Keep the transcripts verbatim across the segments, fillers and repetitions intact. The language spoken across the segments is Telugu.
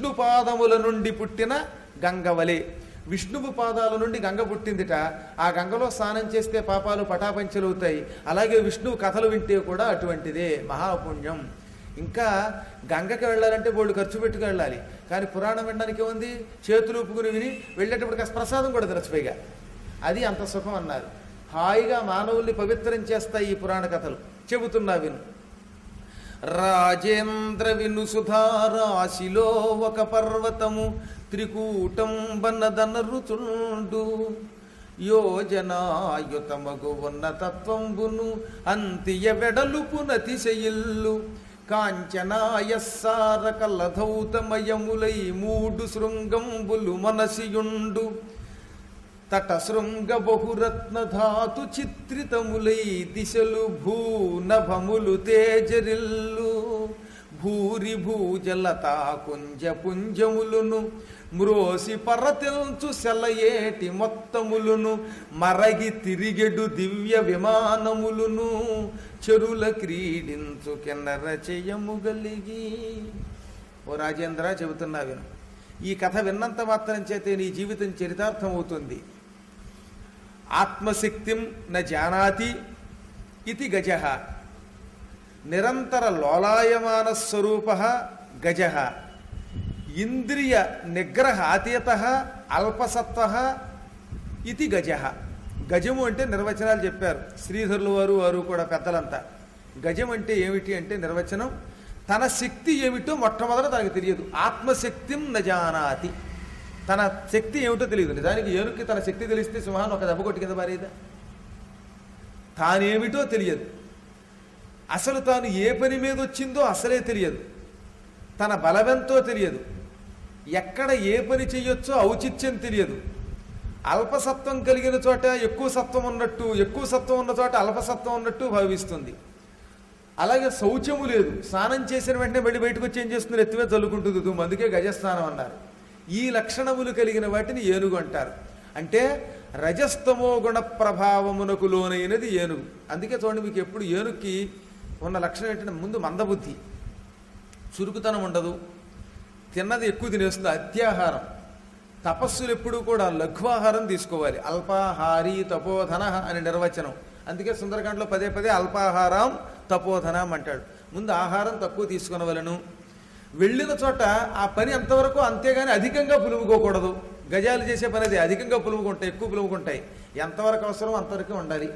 విష్ణు పాదముల నుండి పుట్టిన గంగవలే. విష్ణువు పాదాల నుండి గంగ పుట్టిందిట. ఆ గంగలో స్నానం చేస్తే పాపాలు పటాపంచలవుతాయి. అలాగే విష్ణువు కథలు వింటే కూడా అటువంటిదే, మహాపుణ్యం. ఇంకా గంగకి వెళ్ళాలంటే బోళ్ళు ఖర్చు పెట్టుకు వెళ్ళాలి. కానీ పురాణం వినడానికి ఉంది, చేతులు ఊపుకుని విని వెళ్ళేటప్పుడు కాస్త ప్రసాదం కూడా తినచ్చిపోయిగా, అది అంత సుఖం అన్నారు. హాయిగా మానవుల్ని పవిత్రం చేస్తాయి ఈ పురాణ కథలు. చెబుతున్నా విను. రాజేంద్ర విను సుధారాశిలో ఒక పర్వతము త్రికూటం బన్నదనరుచుండు యోజనాయుతమగు ఉన్న తత్వంబును అంతియ వెడలుపు నతిశయిల్లు కాంచనాయస్సార కలధౌతమయములై మూడు శృంగంబులు మనసియుండు తట శృంగ బహురత్న ధాతు చిత్రితములై దిశలు భూనభములు తేజరిల్లు భూరి భూజలతా కుంజ పుంజములును మ్రోసి పరతెంచు సెలయేటి మొత్తములును మరగి తిరిగెడు దివ్య విమానములును చెరుల క్రీడించు కిన్నర చేయముగలిగి. ఓ రాజేంద్ర చెబుతున్నా విను. ఈ కథ విన్నంత మాత్రం చేతే నీ జీవితం చరితార్థం అవుతుంది. ఆత్మశక్తిం న జానాతి ఇది గజ, నిరంతర లోలాయమాన స్వరూప గజ, ఇంద్రియ నిగ్రహ అతీత అల్పసత్వ ఇది గజ. గజము అంటే నిర్వచనాలు చెప్పారు శ్రీధరులు వారు వారు కూడా పెద్దలంతా. గజం అంటే ఏమిటి అంటే నిర్వచనం, తన శక్తి ఏమిటో మొట్టమొదట తనకు తెలియదు. ఆత్మశక్తిం నజానాతి, తన శక్తి ఏమిటో తెలియదు. నిజానికి ఏనుక్కి తన శక్తి తెలిస్తే సింహాన్ని ఒక దెబ్బ కొట్టి కింద పారేదా? తానేమిటో తెలియదు. అసలు తాను ఏ పని మీద వచ్చిందో అసలే తెలియదు. తన బలమెంతో తెలియదు. ఎక్కడ ఏ పని చెయ్యొచ్చో ఔచిత్యం తెలియదు. అల్పసత్వం కలిగిన చోట ఎక్కువ సత్వం ఉన్నట్టు, ఎక్కువ సత్వం ఉన్న చోట అల్పసత్వం ఉన్నట్టు భావిస్తుంది. అలాగే శౌచము లేదు. స్నానం చేసిన వెంటనే బయట బయటకు వచ్చి ఏం చేస్తుంది? ఎత్తివే చల్లుకుంటుంది. అందుకే గజస్నానం అన్నారు. ఈ లక్షణములు కలిగిన వాటిని ఏనుగు అంటారు. అంటే రజస్తమో గుణ ప్రభావమునకు లోనైనది ఏనుగు. అందుకే చూడండి, మీకు ఎప్పుడు ఏనుగుకి ఉన్న లక్షణం ఏంటంటే ముందు మందబుద్ధి, చురుకుతనం ఉండదు, తిన్నది ఎక్కువ తినేస్తుంది, అత్యాహారం. తపస్సులు ఎప్పుడూ కూడా లఘువాహారం తీసుకోవాలి. అల్పాహారీ తపోధన అని నిర్వచనం. అందుకే సుందరకాండలో పదే పదే అల్పాహారం తపోధనం అంటాడు. ముందు ఆహారం తక్కువ తీసుకునవలను. వెళ్ళిన చోట ఆ పని ఎంతవరకు అంతేగాని అధికంగా పులుముకోకూడదు. గజాలు చేసే పని అది, అధికంగా పులుముకుంటాయి, ఎక్కువ పులుముకుంటాయి. ఎంతవరకు అవసరం అంతవరకు ఉండాలి.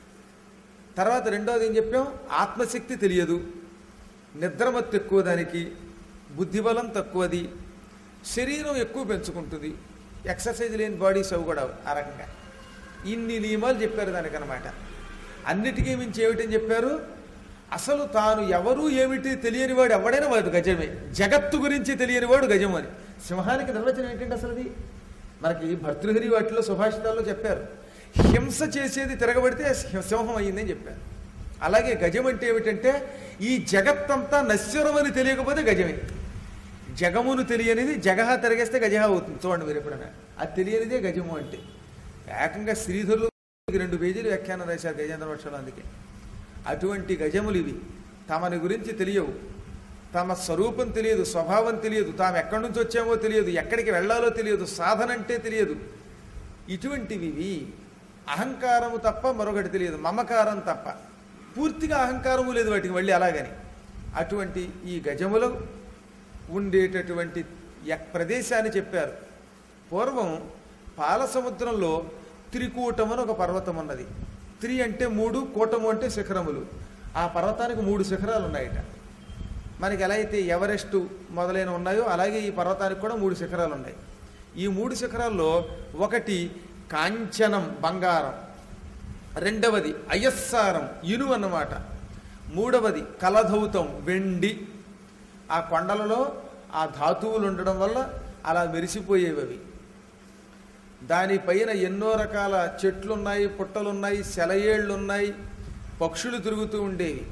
తర్వాత రెండోది ఏం చెప్పాం? ఆత్మశక్తి తెలియదు, నిద్రమత్తు ఎక్కువ, దానికి బుద్ధిబలం తక్కువది, శరీరం ఎక్కువ పెంచుకుంటుంది, ఎక్సర్సైజ్ లేని బాడీస్ అవి కూడా ఆ రకంగా. ఇన్ని నియమాలు చెప్పారు దానికనమాట. అన్నిటికీ మించి ఏమిటని చెప్పారు? అసలు తాను ఎవరు ఏమిటి తెలియనివాడు ఎవడైనా వాడు గజమే. జగత్తు గురించి తెలియనివాడు గజం అని. సింహానికి నిర్వచనం ఏంటంటే అసలు అది మనకి భర్తృహరి వాటిలో సుభాషితాల్లో చెప్పారు. హింస చేసేది తిరగబడితే సింహం అయ్యిందని చెప్పారు. అలాగే గజం అంటే ఏమిటంటే ఈ జగత్తంతా నశ్వరం అని తెలియకపోతే గజమే. జగమును తెలియనిది జగహ తిరగేస్తే గజహ అవుతుంది. చూడండి మీరు ఎప్పుడైనా, అది తెలియనిదే గజము అంటే. ఏకంగా శ్రీధరులు రెండు పేజీలు వ్యాఖ్యానం రాశారు గజేంద్ర వర్షాలు. అందుకే అటువంటి గజములు ఇవి. తమని గురించి తెలియవు, తమ స్వరూపం తెలియదు, స్వభావం తెలియదు, తాము ఎక్కడి నుంచి వచ్చామో తెలియదు, ఎక్కడికి వెళ్ళాలో తెలియదు, సాధన అంటే తెలియదు. ఇటువంటివి ఇవి. అహంకారము తప్ప మరొకటి తెలియదు, మమకారం తప్ప. పూర్తిగా అహంకారము లేదు వాటికి మళ్ళీ అలాగని. అటువంటి ఈ గజములు ఉండేటటువంటి ప్రదేశాన్ని చెప్పారు. పూర్వం పాల సముద్రంలో త్రికూటం అని ఒక పర్వతం ఉన్నది. త్రి అంటే మూడు, కూటము అంటే శిఖరములు. ఆ పర్వతానికి మూడు శిఖరాలు ఉన్నాయట. మనకి ఎలా అయితే ఎవరెస్టు మొదలైన ఉన్నాయో అలాగే ఈ పర్వతానికి కూడా మూడు శిఖరాలు ఉన్నాయి. ఈ మూడు శిఖరాల్లో ఒకటి కాంచనం బంగారం, రెండవది అయస్సారం ఇనుము అన్నమాట, మూడవది కలధౌతం వెండి. ఆ కొండలలో ఆ ధాతువులు ఉండడం వల్ల అలా మెరిసిపోయేవి అవి. దానిపైన ఎన్నో రకాల చెట్లున్నాయి, పుట్టలున్నాయి, సెలయేళ్లున్నాయి, పక్షులు తిరుగుతూ ఉండేవి.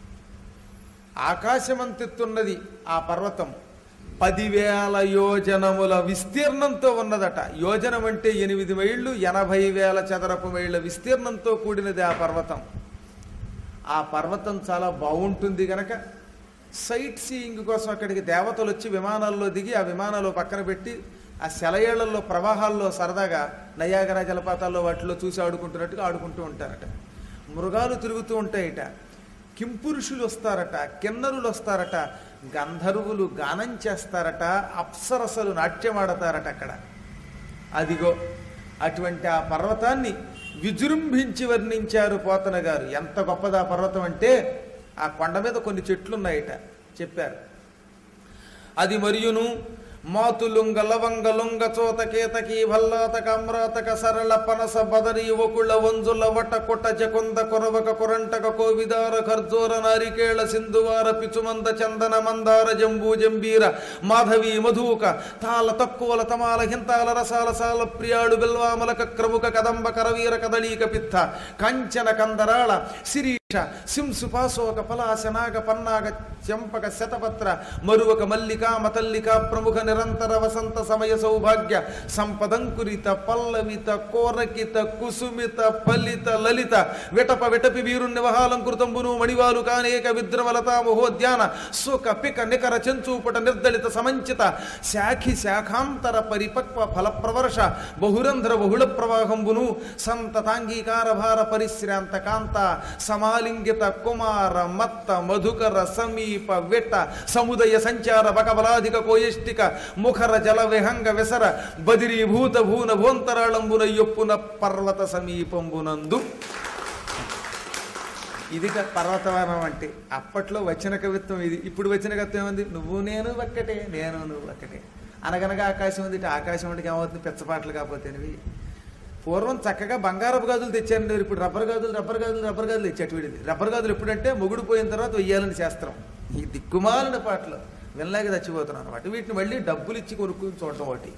ఆకాశమంతెత్తున్నది ఆ పర్వతం. పదివేల యోజనముల విస్తీర్ణంతో ఉన్నదట. యోజనం అంటే ఎనిమిది మైళ్ళు, ఎనభై వేల చదరపు మైళ్ళ విస్తీర్ణంతో కూడినది ఆ పర్వతం. ఆ పర్వతం చాలా బాగుంటుంది గనక సైట్ సీయింగ్ కోసం అక్కడికి దేవతలు వచ్చి విమానాల్లో దిగి ఆ విమానాలు పక్కన పెట్టి ఆ సెలయేళ్లలో ప్రవాహాల్లో సరదాగా నయాగరా జలపాతాల్లో వాటిలో చూసి ఆడుకుంటున్నట్టుగా ఆడుకుంటూ ఉంటారట. మృగాలు తిరుగుతూ ఉంటాయట, కింపురుషులు వస్తారట, కిన్నరులు వస్తారట, గంధర్వులు గానం చేస్తారట, అప్సరసలు నాట్యమాడతారట అక్కడ. అదిగో అటువంటి ఆ పర్వతాన్ని విజృంభించి వర్ణించారు పోతన గారు. ఎంత గొప్పది ఆ పర్వతం అంటే, ఆ కొండ మీద కొన్ని చెట్లున్నాయట చెప్పారు. అది మరియును మాతులుంగ లవంగ లుంగ చోత కేతకి భల్లాతక అమ్రాతక సరళ పనస బదరి ఒకుళ వంజుల వట కొట జకుంద కొరవక కొరంటక కోవిదార ఖర్జూర నారికేళ సింధువార పిచుమంద చందన మందార జంబూ జంబీర మాధవి మధుక తాళ తక్కువల తమాల హింతాల రసాల సాల ప్రియాడు బిల్వామలక క్రముక కదంబ కరవీర కదళీక పిత్త కంచన కందరాళ శిరీష సింసుపాశోక పలాశనాగ పన్నాగ చెంపక శతపత్ర మరువక మల్లికా మతల్లిక ప్రముఖ నిరంతర వసంత సమయ సౌభాగ్య సంపదంకురిత పల్లవిత కోరకిత కుసుమిత ఫలిత లలిత విటప విటపి వీరు నివహాలంకృతంబును మణివాలు కానేక విద్రమలతా మహోద్యాన సుఖ పిక నికర చెంచూపట నిర్దళిత సమంచిత శాఖి శాఖాంతర పరిపక్వ ఫలప్రవర్ష బహురంధ్ర బహుళ ప్రవాహంబును సంతతాంగీకార భార పరిశ్రాంత కాంత సమాలింగిత కుమార మత్త మధుకర సమీప విట సముదయ సంచార బకబలాధిక కోయిష్టిక ముఖర జల విహంగ విసర బదిరీభూత భూన భూంతరాళంబున యొప్పున పర్వత సమీపంబునందు. ఇది పర్వతవనం అంటే. అప్పట్లో వచ్చిన కవిత్వం ఇది. ఇప్పుడు వచ్చిన కవిత్వం ఏముంది? నువ్వు నేను ఒక్కటే, నేను నువ్వు ఒక్కటే. అనగనగా ఆకాశం ఉంది, ఆకాశం అంటే ఏమవుతుంది? పెచ్చపాటలు కాకపోతేనివి. పూర్వం చక్కగా బంగారపు గాజులు తెచ్చారండి. ఇప్పుడు రబ్బర్ గాజులు రబ్బర్ గాజులు రబ్బర్ గాజులు తెచ్చాడు వీడిది. రబ్బర్ గాజులు ఎప్పుడంటే మొగుడు పోయిన తర్వాత వెయ్యాలని శాస్త్రం. ఈ దిక్కుమాలిన పాటలు వినలేక చచ్చిపోతున్నాను అనమాట. వీటిని మళ్ళీ డబ్బులు ఇచ్చి కొనుక్కుని చూడటం ఒకటి.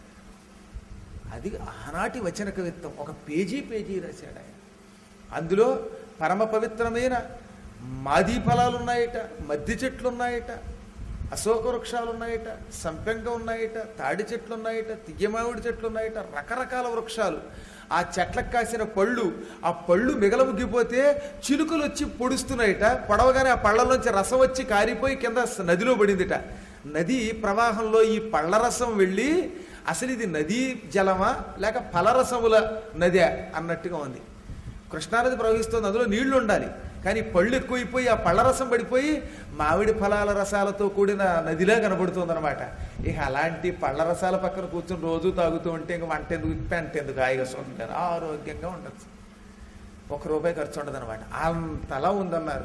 అది ఆనాటి వచన కవిత్వం. ఒక పేజీ పేజీ రాశాడు ఆయన. అందులో పరమ పవిత్రమైన మాదీ ఫలాలు ఉన్నాయట, మద్ది చెట్లు ఉన్నాయట, అశోక వృక్షాలు ఉన్నాయట, సంపెంగ ఉన్నాయట, తాడి చెట్లు ఉన్నాయట, తియ్యమావిడి చెట్లు ఉన్నాయట, రకరకాల వృక్షాలు. ఆ చెట్లకు కాసిన పళ్ళు, ఆ పళ్ళు మిగలముగ్గిపోతే చిలుకలు వచ్చి పొడుస్తున్నాయట. పొడవగానే ఆ పళ్ళలోంచి రసం వచ్చి కారిపోయి కింద నదిలో పడిందిట. నది ప్రవాహంలో ఈ పళ్ళ రసం వెళ్ళి అసలు ఇది నదీ జలమా లేక ఫలరసముల నది అన్నట్టుగా ఉంది. కృష్ణానది ప్రవహిస్తుంది, అందులో నీళ్లు ఉండాలి, కానీ పళ్ళు ఎక్కువైపోయి ఆ పళ్ళ రసం పడిపోయి మామిడి ఫలాల రసాలతో కూడిన నదిలా కనబడుతుంది అనమాట. ఇక అలాంటి పళ్ళ రసాల పక్కన కూర్చొని రోజు తాగుతూ ఉంటే ఇంక వంట ఎందుకు పెంట ఎందుకు హాయిగా ఉంటారు, ఆరోగ్యంగా ఉండొచ్చు, ఒక రూపాయి ఖర్చు ఉండదు అనమాట. అంతలా ఉందన్నారు.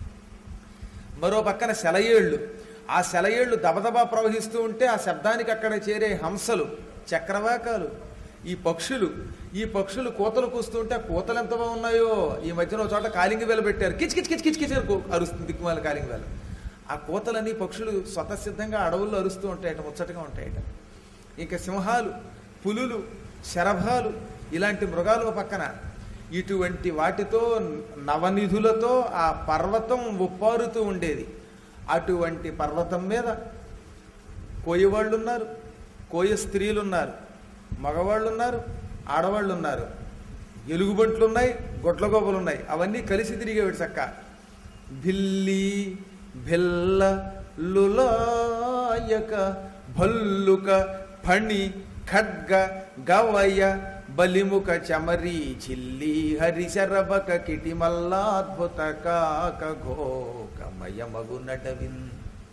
మరో పక్కన సెలయేళ్ళు. ఆ సెలయేళ్ళు దబదబా ప్రవహిస్తూ ఉంటే ఆ శబ్దానికి అక్కడ చేరే హంసలు, చక్రవాకాలు, ఈ పక్షులు ఈ పక్షులు కోతలు కూస్తుంటే ఆ కోతలు ఎంత బాగున్నాయో. ఈ మధ్యన చోట కాలింగి వేలు పెట్టారు, కిచ్ కిచ్ కిచ్ కిచ్ కిచ్ అరుస్తుంది దిక్కుమాల కాలింగి వేలు. ఆ కోతలని పక్షులు స్వతసిద్ధంగా అడవుల్లో అరుస్తూ ఉంటాయట, ముచ్చటగా ఉంటాయట. ఇంకా సింహాలు, పులులు, శరభాలు ఇలాంటి మృగాలు పక్కన. ఇటువంటి వాటితో నవనిధులతో ఆ పర్వతం ఉప్పారుతూ ఉండేది. అటువంటి పర్వతం మీద కోయవాళ్ళు ఉన్నారు, కోయ స్త్రీలు ఉన్నారు, మగవాళ్ళు ఉన్నారు, ఆడవాళ్ళు ఉన్నారు, ఎలుగుబంట్లు ఉన్నాయి, గొడ్లగోపలు ఉన్నాయి. అవన్నీ కలిసి తిరిగేవాడు చక్క. భిల్లి భిల్ల లులాయక భల్లుక ఫణి ఖడ్గ గవయ బలిముఖ చమరి చిల్లి హరి శరబక కిటిమల్లాద్భుత కాక ఘోకమయ మగు నడవిన్.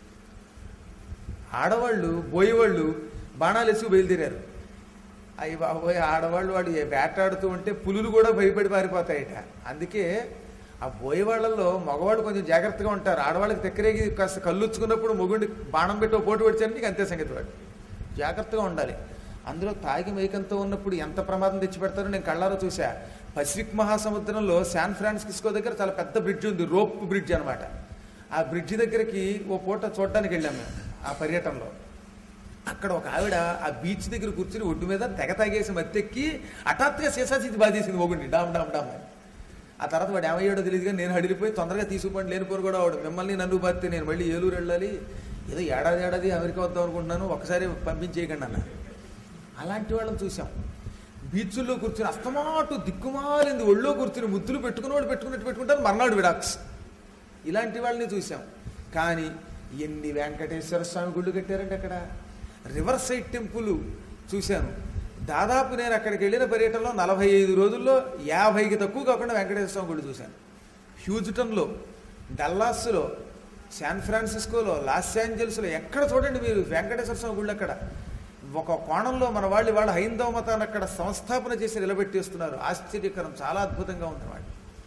ఆడవాళ్ళు బోయేవాళ్ళు బాణాలు వేసి బయలుదేరారు. అయ్యి బాబోయ్, ఆడవాళ్ళు వాడు వేటాడుతూ ఉంటే పులులు కూడా భయపడి పారిపోతాయట. అందుకే ఆ బోయేవాళ్లలో మగవాళ్ళు కొంచెం జాగ్రత్తగా ఉంటారు. ఆడవాళ్ళకి తెక్కరేగి కాస్త కళ్ళుచ్చుకున్నప్పుడు మొగుండి బాణం పెట్టో పోటు పడిచారంటే అంతే సంగతి. వాడు జాగ్రత్తగా ఉండాలి. అందులో తాగి మైకంతో ఉన్నప్పుడు ఎంత ప్రమాదం తెచ్చిపెడతారో నేను కళ్ళారో చూసా. పసిఫిక్ మహాసముద్రంలో శాన్ ఫ్రాన్సిస్కో దగ్గర చాలా పెద్ద బ్రిడ్జ్ ఉంది, రోప్ బ్రిడ్జ్ అనమాట. ఆ బ్రిడ్జ్ దగ్గరికి ఓ పూట చూడటానికి వెళ్ళాము ఆ పర్యటనలో. అక్కడ ఒక ఆవిడ ఆ బీచ్ దగ్గర కూర్చుని ఒడ్డు మీద తెగ తాగేసి మత్తెక్కి హఠాత్తుగా సీసాసీతి బాధేసింది మొగుడిని, డామ్ డామ్ డామ్ అని. ఆ తర్వాత వాడు ఏమయ్యాడో తెలియదు కానీ నేను హడిలిపోయి తొందరగా తీసుకుపోండి, లేనిపోరు కూడా వాడు మిమ్మల్ని నన్ను బాధితే నేను మళ్ళీ ఏలూరు వెళ్ళాలి, ఏదో ఏడాది ఏడాది అమెరికా వద్దాం అనుకుంటున్నాను, ఒకసారి పంపించేయకండి అన్న. అలాంటి వాళ్ళని చూసాం. బీచ్ల్లో కూర్చుని అస్తమాటు దిక్కుమాలింది ఒళ్ళో కూర్చుని ముద్దులు పెట్టుకుని వాడు పెట్టుకున్నట్టు పెట్టుకుంటారు, మర్నాడు విడాక్స్. ఇలాంటి వాళ్ళని చూసాం. కానీ ఎన్ని వెంకటేశ్వర స్వామి గుళ్ళు కట్టారంటే అక్కడ. రివర్ సైడ్ టెంపుల్ చూశాను. దాదాపు నేను అక్కడికి వెళ్ళిన పర్యటనలో నలభై ఐదు రోజుల్లో యాభైకి తక్కువ కాకుండా వెంకటేశ్వర స్వామి గుళ్ళు చూశాను. హ్యూజ్టన్లో, డల్లాస్లో, శాన్ ఫ్రాన్సిస్కోలో, లాస్ ఏంజల్స్లో ఎక్కడ చూడండి మీరు వెంకటేశ్వర స్వామి గుళ్ళు. అక్కడ ఒక కోణంలో మన వాళ్ళు వాళ్ళ హైందవ మతాన్ని అక్కడ సంస్థాపన చేసి నిలబెట్టేస్తున్నారు. ఆశ్చర్యకరం, చాలా అద్భుతంగా ఉంది వాళ్ళు.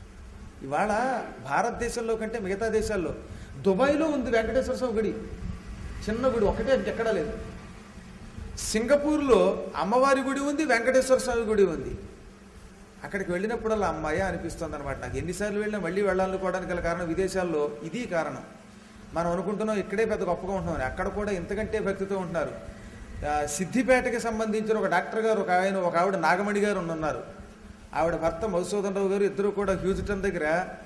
ఇవాళ భారతదేశంలో కంటే మిగతా దేశాల్లో దుబాయ్లో ఉంది వెంకటేశ్వర స్వామి గుడి, చిన్న గుడి ఒకటే, ఎక్కడా లేదు. సింగపూర్లో అమ్మవారి గుడి ఉంది, వెంకటేశ్వర స్వామి గుడి ఉంది. అక్కడికి వెళ్ళినప్పుడల్లా అమ్మాయి అనిపిస్తుంది అనమాట నాకు. ఎన్నిసార్లు వెళ్ళినా మళ్ళీ వెళ్ళాలనుకోవడానికి గల కారణం విదేశాల్లో ఇది కారణం. మనం అనుకుంటున్నాం ఇక్కడే పెద్ద గొప్పగా ఉంటున్నామని, అక్కడ కూడా ఇంతకంటే భక్తితో ఉంటున్నారు. సిద్దిపేటకి సంబంధించిన ఒక డాక్టర్ గారు, ఒక ఆయన, ఒక ఆవిడ నాగమణి గారు ఉన్నారు. ఆవిడ భర్త మధుసూదన్ రావు గారు, ఇద్దరు కూడా హ్యూజ్టన్ దగ్గర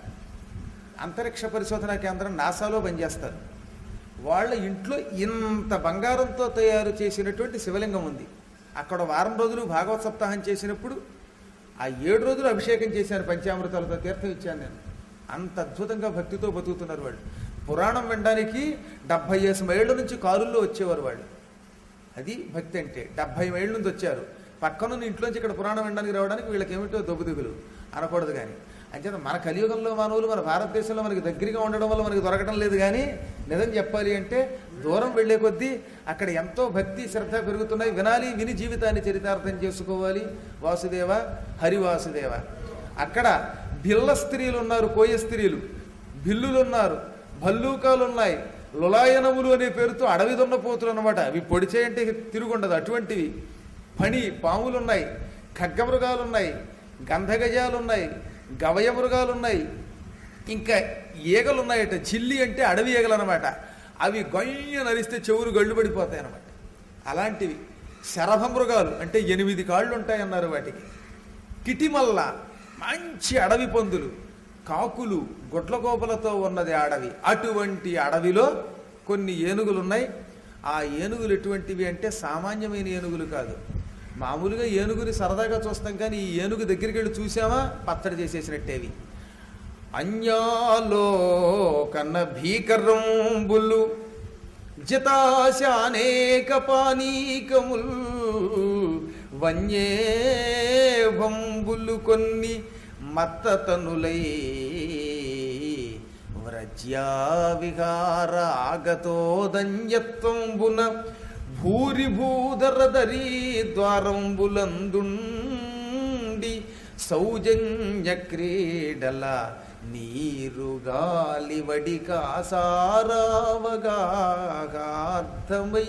అంతరిక్ష పరిశోధనా కేంద్రం నాసాలో పనిచేస్తారు. వాళ్ళ ఇంట్లో ఇంత బంగారంతో తయారు చేసినటువంటి శివలింగం ఉంది. అక్కడ వారం రోజులు భాగవత సప్తాహం చేసినప్పుడు ఆ ఏడు రోజులు అభిషేకం చేశాను, పంచామృతాలతో తీర్థం ఇచ్చాను నేను. అంత అద్భుతంగా భక్తితో బతుకుతున్నారు వాళ్ళు. పురాణం వినడానికి డెబ్భై ఐదు మైళ్ళ నుంచి కారుల్లో వచ్చేవారు వాళ్ళు. అది భక్తి అంటే. డెబ్భై మైళ్ళ నుంచి వచ్చారు. పక్కనున్న ఇంట్లోంచి ఇక్కడ పురాణం వినడానికి రావడానికి వీళ్ళకి ఏమిటో దొబ్బుదిగులు అనకూడదు. కానీ అంచేత మన కలియుగంలో మానవులు మన భారతదేశంలో మనకి దగ్గరగా ఉండడం వల్ల మనకి దొరకడం లేదు. కానీ నిజం చెప్పాలి అంటే దూరం వెళ్లే కొద్దీ అక్కడ ఎంతో భక్తి శ్రద్ధ పెరుగుతున్నాయి. వినాలి, విని జీవితాన్ని చరితార్థం చేసుకోవాలి. వాసుదేవ హరివాసుదేవ. అక్కడ బిల్ల స్త్రీలు ఉన్నారు, కోయ స్త్రీలు, బిల్లులు ఉన్నారు, భల్లూకాలు ఉన్నాయి, లులాయనములు అనే పేరుతో అడవి దున్నపోతులు అనమాట. అవి పొడిచేయంటే తిరుగుండదు అటువంటివి. ఫణి పాములు ఉన్నాయి, ఖడ్గమృగాలు ఉన్నాయి, గంధగజాలు ఉన్నాయి, గవయ మృగాలు ఉన్నాయి, ఇంకా ఈగలు ఉన్నాయట. చిల్లి అంటే అడవి ఈగలు అనమాట. అవి గొయ్య నరిస్తే చెవులు గళ్ళు పడిపోతాయి అన్నమాట. అలాంటివి శరభ మృగాలు అంటే ఎనిమిది కాళ్ళు ఉంటాయన్నారు వాటికి. కిటిమల్ల మంచి అడవి పందులు, కాకులు, గొడ్లగోపలతో ఉన్నది అడవి. అటువంటి అడవిలో కొన్ని ఏనుగులు ఉన్నాయి. ఆ ఏనుగులు ఎటువంటివి అంటే సామాన్యమైన ఏనుగులు కాదు. మామూలుగా ఏనుగుని సరదాగా చూస్తాం, కానీ ఈ ఏనుగు దగ్గరికి వెళ్ళి చూసామా పచ్చడి చేసేసినట్టేవి. అన్యాలో కన్న భీకరంబులు జితాశ అనేక పానీకముల్ వన్యే వంబులు కొన్ని మత్తతనులై వ్రజ్యా విహార ఆగతోదన్యత్వంబున భూరి భూధరధరీ ద్వారంబులందుండి సౌజన్య క్రీడల నీరు గాలి వడి కాసారావగార్థమై.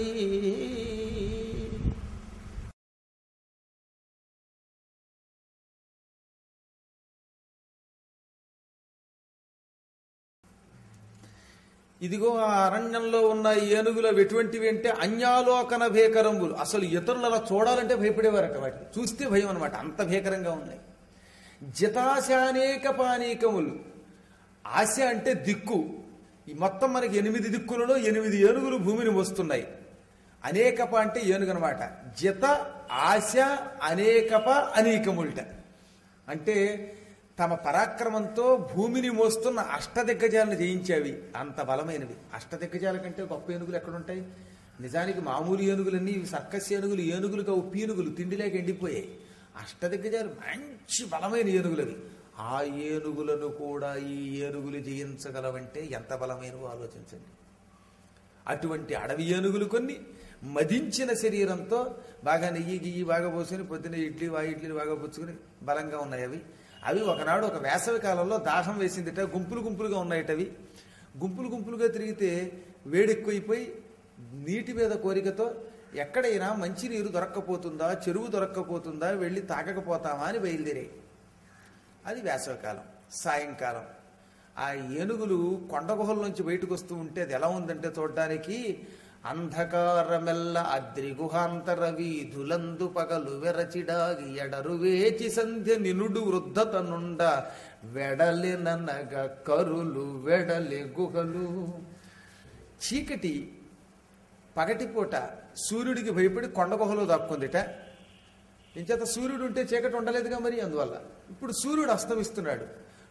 ఇదిగో ఆ అరణ్యంలో ఉన్న ఏనుగులు ఎటువంటివి అంటే అన్యాలోకన భీకరంబులు. అసలు ఇతరులు అలా చూడాలంటే భయపడేవారట, వాటిని చూస్తే భయం అనమాట, అంత భీకరంగా ఉన్నాయి. జితాశానేక పానీకములు. ఆశ అంటే దిక్కు. ఈ మొత్తం మనకి ఎనిమిది దిక్కులలో ఎనిమిది ఏనుగులు భూమిని మోస్తున్నాయి. అనేకప అంటే ఏనుగు అనమాట. జిత, ఆశ, అనేకప, అనేకముల్ట అంటే తమ పరాక్రమంతో భూమిని మోస్తున్న అష్టదిగ్గజాలను జయించేవి. అంత బలమైనవి. అష్టదిగ్గజాల కంటే గొప్ప ఏనుగులు ఎక్కడుంటాయి? నిజానికి మామూలు ఏనుగులన్నీ సర్కస్ ఏనుగులు, ఏనుగులుగా ఉప్పీనుగులు తిండిలేక ఎండిపోయాయి. అష్టదిగ్గజాలు మంచి బలమైన ఏనుగులవి. ఆ ఏనుగులను కూడా ఈ ఏనుగులు జయించగలవంటే ఎంత బలమైనవో ఆలోచించండి. అటువంటి అడవి ఏనుగులు కొన్ని మదించిన శరీరంతో బాగా నెయ్యి గియ్యి బాగా పోసుకుని పొద్దున ఇడ్లీ వా ఇడ్లీలు బాగా పుచ్చుకుని బలంగా ఉన్నాయి అవి. అవి ఒకనాడు ఒక వేసవి కాలంలో దాహం వేసిందిట. గుంపులు గుంపులుగా ఉన్నాయటవి. గుంపులు గుంపులుగా తిరిగితే వేడెక్కువైపోయి నీటి మీద కోరికతో ఎక్కడైనా మంచినీరు దొరక్కపోతుందా, చెరువు దొరక్కపోతుందా, వెళ్ళి తాగకపోతామా అని బయలుదేరాయి. అది వేసవికాలం. సాయంకాలం ఆ ఏనుగులు కొండ గుహల నుంచి బయటకు వస్తూ ఉంటే అది ఎలా ఉందంటే చూడడానికి అంధకారమెల్ల అద్రి గుహాంతర వీధులందు పగలు వెరచిడాగి ఎడరు వేచి సంధ్య నినుడు వృద్ధతనుండ వెడలెననగ కరులు వెడలె గుహలు. చీకటి పగటిపూట సూర్యుడికి భయపడి కొండ గుహలో దాక్కుందిట. ఇంచేత సూర్యుడు ఉంటే చీకటి ఉండలేదుగా మరి, అందువల్ల ఇప్పుడు సూర్యుడు అస్తమిస్తున్నాడు.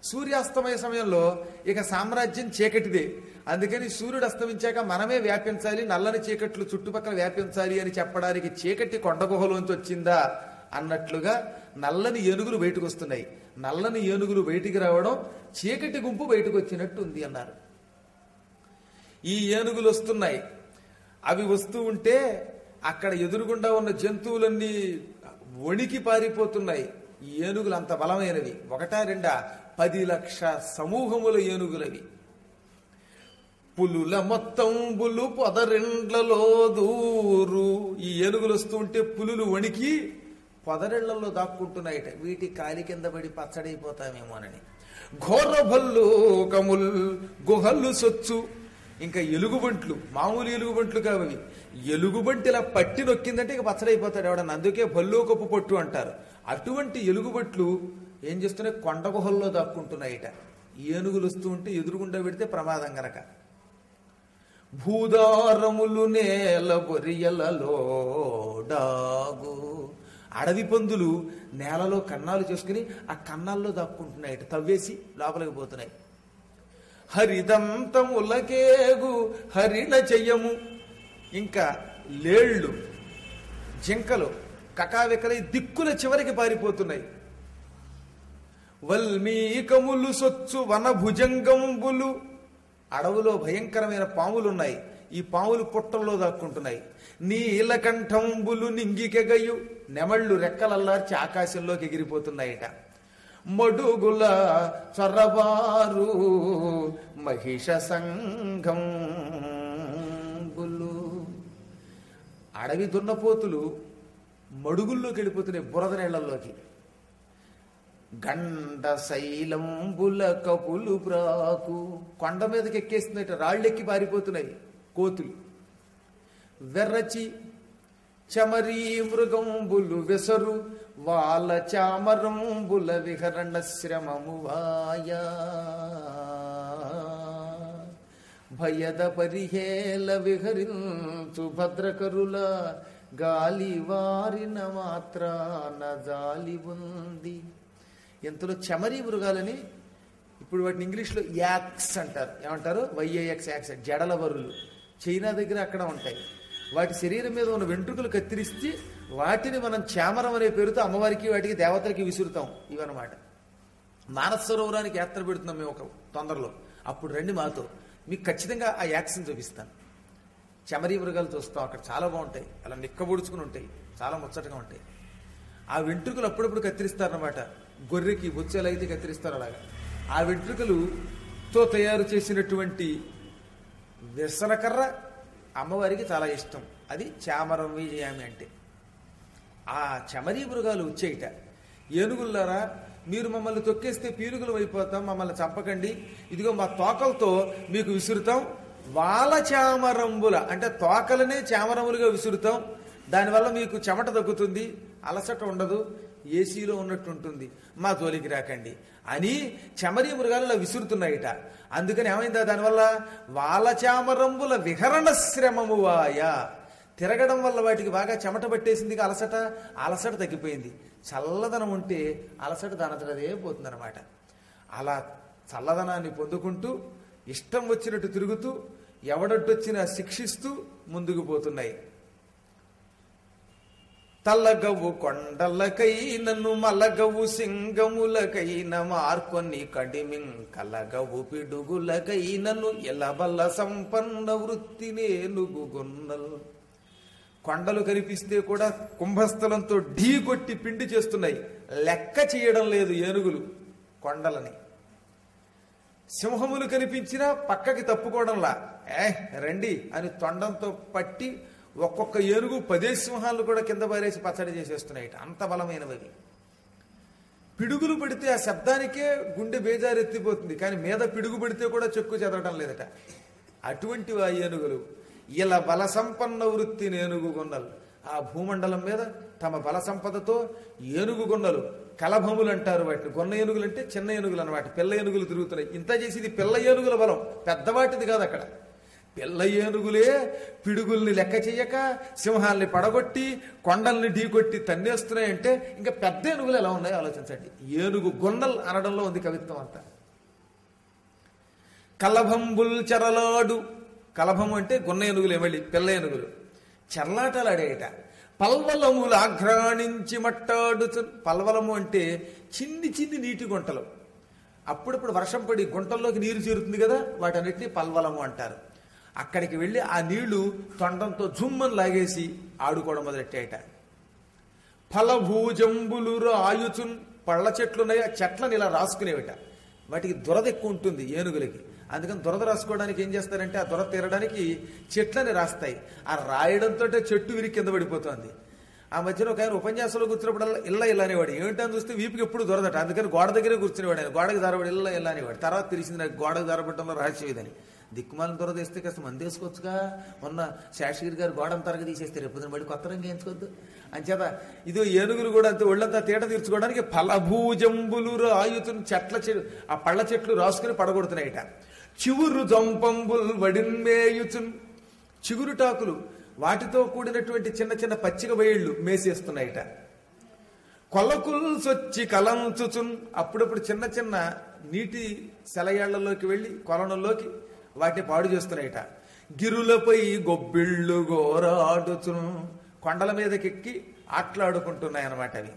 సూర్యాస్తమయ సమయంలో ఇక సామ్రాజ్యం చీకటిదే. అందుకని సూర్యుడు అస్తమించాక మనమే వ్యాపించాలి, నల్లని చీకట్లు చుట్టుపక్కల వ్యాపించాలి అని చెప్పడానికి చీకటి కొండ గుహలోంచి వచ్చిందా అన్నట్లుగా నల్లని ఏనుగులు బయటకు వస్తున్నాయి. నల్లని ఏనుగులు బయటికి రావడం చీకటి గుంపు బయటకు వచ్చినట్టు ఉంది అన్నారు. ఈ ఏనుగులు వస్తున్నాయి. అవి వస్తూ ఉంటే అక్కడ ఎదురుగుండా ఉన్న జంతువులన్నీ వణికి పారిపోతున్నాయి. ఈ ఏనుగులు అంత బలమైనవి. ఒకటా రెండా, పది లక్ష సమూహముల ఏనుగులవి. పులుల మొత్తంబులు పొదరిండ్లలో దూరు. ఈ ఏనుగులు వస్తూ ఉంటే పులులు వణికి పొదరిళ్లలో దాక్కుంటున్నాయట. వీటి కాలి కింద పడి పచ్చడైపోతామేమోనని. ఘోర భల్లు కముల్ గుహల్లు సొచ్చు. ఇంకా ఎలుగుబంట్లు, మామూలు ఎలుగుబంట్లు కావవి. ఎలుగుబంటి ఇలా పట్టి నొక్కిందంటే ఇక పచ్చడైపోతాడు ఎవడన్నా. అందుకే భల్లో కప్పు పొట్టు అంటారు. అటువంటి ఎలుగుబంట్లు ఏం చేస్తున్నాయి, కొండ గుహల్లో దాక్కుంటున్నాయిట. ఏనుగులు వస్తూ ఉంటే ఎదురుగుండా పెడితే ప్రమాదం గనక. భూదారములు నేల బొరియలలో డాగు. అడవి పందులు నేలలో కన్నాలు చేసుకుని ఆ కన్నాల్లో దాక్కుంటున్నాయిట, తవ్వేసి లోపలికి పోతున్నాయి. హరిదంతములకేగు హరిణ చెయ్యము. ఇంకా లేళ్లు, జింకలు కకావికలై దిక్కుల చివరికి పారిపోతున్నాయి. వల్మీకములు సొచ్చు వనభుజంగంబులు. అడవులో భయంకరమైన పాములున్నాయి. ఈ పాములు పుట్టల్లో దాక్కుంటున్నాయి. నీలకంఠంబులు నింగికెగయు. నెమళ్ళు రెక్కలల్లార్చి ఆకాశంలోకి ఎగిరిపోతున్నాయిట. మడుగుల చొరబారు మహిష సంఘంబులు. అడవి దున్నపోతులు మడుగుల్లోకి వెళ్ళిపోతున్నాయి, బురద నీళ్లలోకి. గండ శైలంబుల కపులు ప్రాకు. కొండ మీదకి ఎక్కేస్తున్నాయి, రాళ్ళెక్కి పారిపోతున్నాయి కోతులు. వెర్రచి చమరీ మృగంబులు వెసరు వాళ్ళ చామరంబుల విహరణ శ్రమము వాయా. భయద పరిహేల విహరించు భద్రకరుల గాలి వారిన మాత్రాన జాలి ఉంది. ఎంతలో చమరీ మృగాలని, ఇప్పుడు వాటిని ఇంగ్లీష్లో యాక్స్ అంటారు. ఏమంటారు? వైఏఎక్స్ యాక్స్, జడల వరులు. చైనా దగ్గర అక్కడ ఉంటాయి. వాటి శరీరం మీద ఉన్న వెంట్రుకలు కత్తిరిస్తే వాటిని మనం చామరం అనే పేరుతో అమ్మవారికి వాటికి దేవతలకి విసురుతాం. ఇవన్నమాట. మానస సరోవరానికి యాత్ర పెడుతున్నాం మేము ఒక తొందరలో. అప్పుడు రండి మాతో, మీకు ఖచ్చితంగా ఆ యాక్స్ని చూపిస్తాను. చమరీ మృగాలు చూస్తాం అక్కడ, చాలా బాగుంటాయి. అలా నిక్కబొడుచుకుని ఉంటాయి, చాలా ముచ్చటగా ఉంటాయి. ఆ వెంట్రుకలు అప్పుడప్పుడు కత్తిరిస్తారనమాట. గొర్రెకి బొచ్చెలు అయితే కత్తిరిస్తారు అలాగా. ఆ వెంట్రుకలుతో తయారు చేసినటువంటి వ్యసనకర్ర అమ్మవారికి చాలా ఇష్టం. అది చామరం విజయామి అంటే. ఆ చమరీ మృగాలు వచ్చేయట. ఏనుగుల్లారా, మీరు మమ్మల్ని తొక్కేస్తే పీరుగులు అయిపోతాం, మమ్మల్ని చంపకండి. ఇదిగో మా తోకలతో మీకు విసురుతాం. వాళ్ళ చామరంబుల అంటే తోకలనే చామరములుగా విసురుతాం. దానివల్ల మీకు చెమట తగ్గుతుంది, అలసట ఉండదు, ఏసీలో ఉన్నట్టు ఉంటుంది. మా తోలికి రాకండి అని చమరీ మృగాలలో విసురుతున్నాయిట. అందుకని ఏమైందా దానివల్ల? వాళ్ళ చామరంబుల విహరణ శ్రమము వాయా. తిరగడం వల్ల వాటికి బాగా చెమట పట్టేసింది, అలసట అలసట తగ్గిపోయింది. చల్లదనం ఉంటే అలసట దానంతటదే పోతుందన్నమాట. అలా చల్లదనాన్ని పొందుకుంటూ ఇష్టం వచ్చినట్టు తిరుగుతూ ఎవడొట్టొచ్చినా శిక్షిస్తూ ముందుకు పోతున్నాయి. తల్లగవు కొండలకైనను మలగవు సింగములకైన మార్కొని కడిమిం కలగవు పిడుగులకైనను ఎలబల్ల సంపన్న వృత్తి నేనుగున్నల్. కొండలు కనిపిస్తే కూడా కుంభస్థలంతో ఢీ కొట్టి పిండి చేస్తున్నాయి. లెక్క చేయడం లేదు ఏనుగులు కొండలని. సింహములు కనిపించినా పక్కకి తప్పుకోవడంలా, ఏ రండి అని తొండంతో పట్టి ఒక్కొక్క ఏనుగు పదే సింహాలు కూడా కింద పారేసి పచ్చడి చేసేస్తున్నాయి. అంత బలమైనవి. పిడుగులు పడితే ఆ శబ్దానికే గుండె బేజారెత్తిపోతుంది, కానీ మీద పిడుగు పడితే కూడా చెక్కు చెదరడం లేదట. అటువంటి ఆ ఏనుగులు ఇలా బల సంపన్న వృత్తి ఏనుగు గొన్నలు. ఆ భూమండలం మీద తమ బల సంపదతో ఏనుగు గొన్నలు, కలభములు అంటారు వాటిని. గొన్న ఏనుగులు అంటే చిన్న ఏనుగులు అన్నమాట. పిల్ల ఏనుగులు తిరుగుతున్నాయి. ఇంత చేసి ఇది పిల్ల ఏనుగుల బలం, పెద్దవాటిది కాదు. అక్కడ పిల్ల ఏనుగులే పిడుగుల్ని లెక్క చెయ్యక సింహాల్ని పడగొట్టి కొండల్ని ఢీకొట్టి తన్నేస్తున్నాయంటే ఇంకా పెద్ద ఏనుగులు ఎలా ఉన్నాయో ఆలోచించండి. ఏనుగు గొన్నలు అనడంలో ఉంది కవిత్వం అంతా. కలభంబుల్ చెరలాడు, కలభం అంటే గున్న ఏనుగులు, మళ్ళీ పిల్ల ఏనుగులు చెరలాటలాడేట. పల్వలములు ఆఘ్రాణించి మట్టాడుచు, పల్వలము అంటే చిన్ని చిన్ని నీటి గుంటలు, అప్పుడప్పుడు వర్షం పడి గుంటల్లోకి నీరు చేరుతుంది కదా, వాటన్నిటిని పల్వలము అంటారు. అక్కడికి వెళ్ళి ఆ నీళ్లు తొండంతో జుమ్మని లాగేసి ఆడుకోవడం మొదలెట్టాయట. ఫలభూజంబులు రాయుచున్, పళ్ళ చెట్లున్నాయి, ఆ చెట్లను ఇలా రాసుకునేవిట. వాటికి దురద ఎక్కువ ఉంటుంది ఏనుగులకి, అందుకని దురద రాసుకోవడానికి ఏం చేస్తారంటే ఆ దురద తీరడానికి చెట్లని రాస్తాయి. ఆ రాయడంతో చెట్టు విరిగి కింద పడిపోతుంది. ఆ మధ్యన ఒక ఆయన ఉపన్యాసంలో కూర్చున్నప్పుడల్లా ఇళ్ళ ఇల్లా అనేవాడు. ఏమిటని చూస్తే వీపుకి ఎప్పుడు దొరదట, అందుకని గోడ దగ్గరే కూర్చునేవాడు ఆయన. గోడకి దారబడి ఇళ్ళ ఇల్లా అనేవాడు. తర్వాత తెలిసింది నాకు గోడకు దారబడటంలో రహస్యం ఇదని. దిక్కుమాలను దొరద వేస్తే కాస్త మంది వేసుకోవచ్చుగా, మొన్న శేషగిరి గారు గోడ తరగతి తీసేస్తే రేపు మళ్ళీ కొత్త రంగు వేయించుకోవద్దు అంచేత ఇదో ఏనుగులు కూడా అంతే ఒళ్ళంతా తేట తీర్చుకోవడానికి ఫలభూజంబులు ఆయుతుని చెట్ల చె ఆ పళ్ళ చెట్లు రాసుకుని పడగొడుతున్నాయిట. చివురు జంపంబుల్ వడిన్మేయుచున్, చిగురుటాకులు వాటితో కూడినటువంటి చిన్న చిన్న పచ్చిక బయళ్ళు మేసేస్తున్నాయిట. కొలకుల్ సొచ్చి కలంచుచున్, అప్పుడప్పుడు చిన్న చిన్న నీటి సెలయాళ్లలోకి వెళ్ళి కొలనంలోకి వాటిని పాడు చేస్తున్నాయిట. గిరులపై గొబ్బిళ్ళు గోరాడుచును, కొండల మీదకెక్కి ఆటలాడుకుంటున్నాయి అన్నమాట అవి.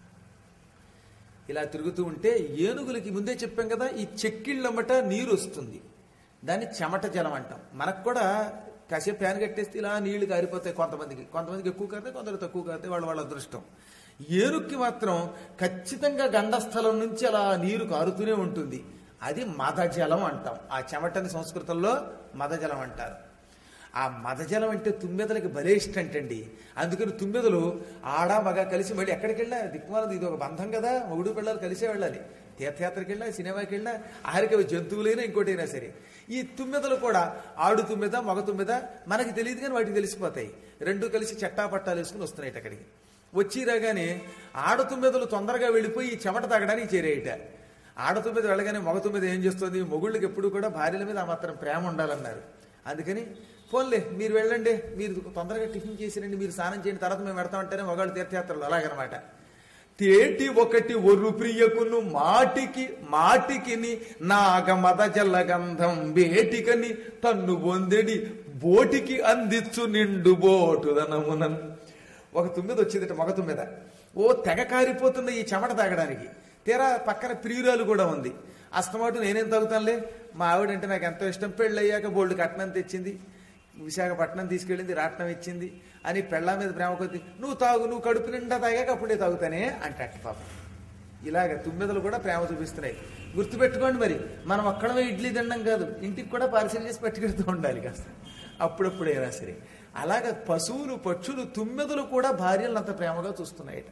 ఇలా తిరుగుతూ ఉంటే ఏనుగులకి ముందే చెప్పాం కదా, ఈ చెక్కిళ్ళమ్మట నీరు వస్తుంది, దాన్ని చెమట జలం అంటాం. మనకు కూడా కాసేపు ఫ్యాన్ కట్టేస్తే ఇలా నీళ్లు కారిపోతాయి. కొంతమందికి కొంతమందికి ఎక్కువ కారితే, కొందరు తక్కువ కారితే వాళ్ళ వాళ్ళ అదృష్టం. ఏనుక్కి మాత్రం ఖచ్చితంగా గండస్థలం నుంచి అలా నీరు కారుతూనే ఉంటుంది. అది మదజలం అంటాం. ఆ చెమటని సంస్కృతంలో మదజలం అంటారు. ఆ మదజలం అంటే తుమ్మెదలకి భలే ఇష్టంటండి. అందుకని తుమ్మెదలు ఆడ మగ కలిసి మళ్ళీ ఎక్కడికి వెళ్ళా, దిక్కుమాలది ఇది ఒక బంధం కదా, మొగుడు పిల్లలు కలిసే వెళ్ళాలి. తీర్థయాత్రకి వెళ్ళినా, సినిమాకి వెళ్ళినా, ఆఖరికి జంతువులైనా ఇంకోటైనా సరే, ఈ తుమ్మెదలు కూడా ఆడు తుమ్మెద మగ తుమ్మెద మనకి తెలియదు కానీ వాటికి తెలిసిపోతాయి. రెండు కలిసి చట్టా పట్టాలు వేసుకుని వస్తున్నాయి అక్కడికి. వచ్చి రాగానే ఆడ తుమ్మెదలు తొందరగా వెళ్ళిపోయి ఈ చెమట తాగడానికి చేరేయట. ఆడ తుమ్మెద వెళ్ళగానే మగ తుమ్మెద ఏం చేస్తుంది, మొగుళ్ళకి ఎప్పుడు కూడా భార్యల మీద ఆ మాత్రం ప్రేమ ఉండాలన్నారు. అందుకని పోన్లే మీరు వెళ్ళండి, మీరు తొందరగా టిఫిన్ చేసిరండి, మీరు స్నానం చేయండి, తర్వాత మేము పెడతామంటేనే మగాళ్ళు తీర్థయాత్రలు అలాగనమాట. తేటి ఒకటి ఒరు ప్రియకును మాటికి మాటికిని నాగ మద జల్లగంధం వేటికని తన్ను బొందెడి బోటికి అందించు నిండు బోటుదనమునన్. ఒక తుమ్మెద వచ్చిందట, మగ తుమ్మెద. ఓ తెగ కారిపోతుంది ఈ చెమట తాగడానికి. తీరా పక్కన ప్రియురాలు కూడా ఉంది. అస్తమాటు నేనేం తాగుతానులే, మా ఆవిడంటే నాకు ఎంతో ఇష్టం, పెళ్ళయ్యాక బోల్డ్ కట్నం తెచ్చింది, విశాఖపట్నం తీసుకెళ్ళింది, రాట్నం ఇచ్చింది అని పెళ్ళ మీద ప్రేమ కొద్ది నువ్వు తాగు, నువ్వు కడుపు నిండా తాగాక అప్పుడే తాగుతానే అంటే అట్ట పాపం. ఇలాగ తుమ్మెదలు కూడా ప్రేమ చూపిస్తున్నాయి. గుర్తుపెట్టుకోండి, మరి మనం ఒక్కడమే ఇడ్లీ తినడం కాదు, ఇంటికి కూడా పార్సిల్ చేసి పట్టుకెడుతూ ఉండాలి కాస్త అప్పుడప్పుడైనా సరే. అలాగ పశువులు పక్షులు తుమ్మెదలు కూడా భార్యలను అంత ప్రేమగా చూస్తున్నాయట.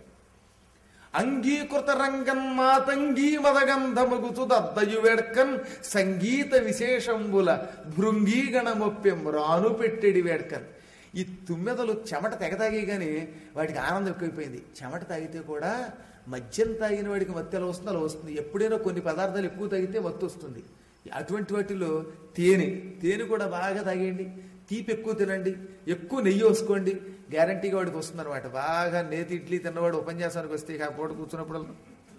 అంగీకృత రంగన్ మాతంగీ మదగంధమగుతు దద్దయు వేడ్కన్ సంగీత విశేషంబుల భృంగీగణమొప్పెం రాను పెట్టెడి వేడ్కన్. ఈ తుమ్మెదలు చెమట తెగతాగి కానీ వాటికి ఆనందం ఎక్కువైపోయింది. చెమట తాగితే కూడా మద్యం తాగిన వాడికి మత్తు ఎలా వస్తుందో అలా వస్తుంది. ఎప్పుడైనా కొన్ని పదార్థాలు ఎక్కువ తాగితే మత్తు వస్తుంది. అటువంటి వాటిలో తేనె తేనె కూడా బాగా తాగేయండి, తీపి ఎక్కువ తినండి, ఎక్కువ నెయ్యి వేసుకోండి, గ్యారంటీగా వాడికి వస్తుంది అనమాట. బాగా నేతి ఇడ్లీ తిన్నవాడు ఉపన్యాసానికి వస్తే ఇక పూట కూర్చున్నప్పుడల్లా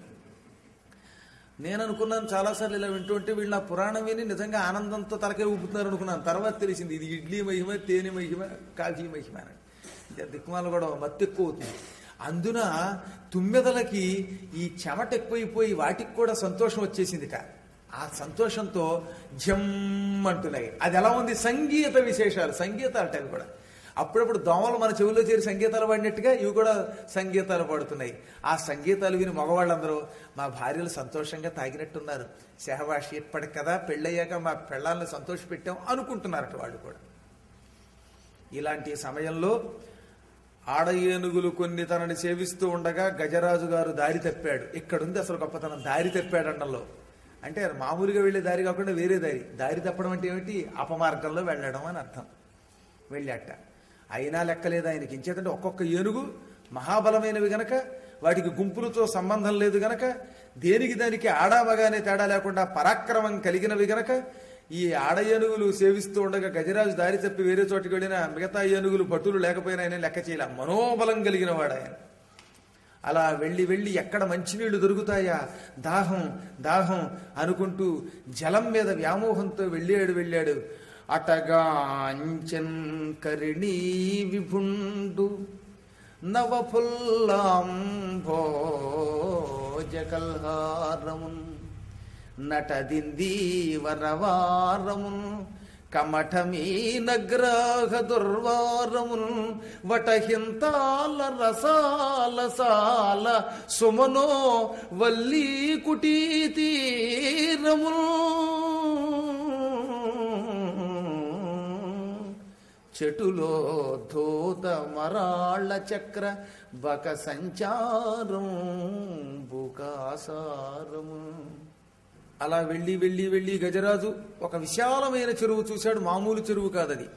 నేను అనుకున్నాను చాలాసార్లు ఇలా వింటూ ఉంటే వీళ్ళు నా పురాణం విని నిజంగా ఆనందంతో తలకే ఊపుతున్నారు అనుకున్నాను. తర్వాత తెలిసింది ఇది ఇడ్లీ మహిమ, తేనె మహిమ, కాఫీ మహిమ అని. దిక్కుమాల కూడా మత్తు ఎక్కువ అవుతుంది. అందున తుమ్మెదలకి ఈ చెమట ఎక్కువైపోయి వాటికి కూడా సంతోషం వచ్చేసిందిట. ఆ సంతోషంతో జమ్ అంటున్నాయి. అది ఎలా ఉంది, సంగీత విశేషాలు, సంగీతాలు అవి కూడా. అప్పుడప్పుడు దోమలు మన చెవుల్లో చేరి సంగీతాలు పాడినట్టుగా ఇవి కూడా సంగీతాలు పాడుతున్నాయి. ఆ సంగీతాలు విని మగవాళ్ళందరూ మా భార్యలు సంతోషంగా తాగినట్టున్నారు, శహవాషి ఇప్పటికి కదా పెళ్ళయ్యాక మా పెళ్ళాలను సంతోష పెట్టాం అనుకుంటున్నారట వాళ్ళు కూడా. ఇలాంటి సమయంలో ఆడ ఏనుగులు కొన్ని తనని సేవిస్తూ ఉండగా గజరాజు గారు దారి తప్పాడు. ఇక్కడుంది అసలు గొప్పతనం, దారి తప్పాడు అండంలో. అంటే మామూలుగా వెళ్లే దారి కాకుండా వేరే దారి. దారి తప్పడం అంటే ఏమిటి, అపమార్గంలో వెళ్ళడం అని అర్థం. వెళ్ళాట, అయినా లెక్కలేదు ఆయనకి. ఇంచేతంటే ఒక్కొక్క ఏనుగు మహాబలమైనవి గనక, వాటికి గుంపులతో సంబంధం లేదు గనక, దేనికి దానికి ఆడామగానే తేడా లేకుండా పరాక్రమం కలిగినవి గనక, ఈ ఆడ ఏనుగులు సేవిస్తూ ఉండగా గజరాజు దారి తప్పి వేరే చోటుకి వెళ్ళినా మిగతా ఏనుగులు భటులు లేకపోయినా ఆయన లెక్క చేయలే. మనోబలం కలిగిన వాడు ఆయన. అలా వెళ్ళి వెళ్ళి ఎక్కడ మంచినీళ్లు దొరుకుతాయా, దాహం దాహం అనుకుంటూ జలం మీద వ్యామోహంతో వెళ్ళాడు వెళ్ళాడు అటగాంచన్ కరిణీ విభుండు నవఫుల్లాంభోజకల్హారమున్ నటదిందీ వరవారమున్ కమఠమీనగ్రాహ దుర్వారమున్ వటహింతాల రసాల సాల సుమనో వల్లీ కుటీతీరమున్ చెటులో ధూత మరాళ్ళ చక్ర బక సంచారం బుకాసారము. అలా వెళ్ళి వెళ్ళి వెళ్ళి గజరాజు ఒక విశాలమైన చెరువు చూశాడు. మామూలు చెరువు కాదది.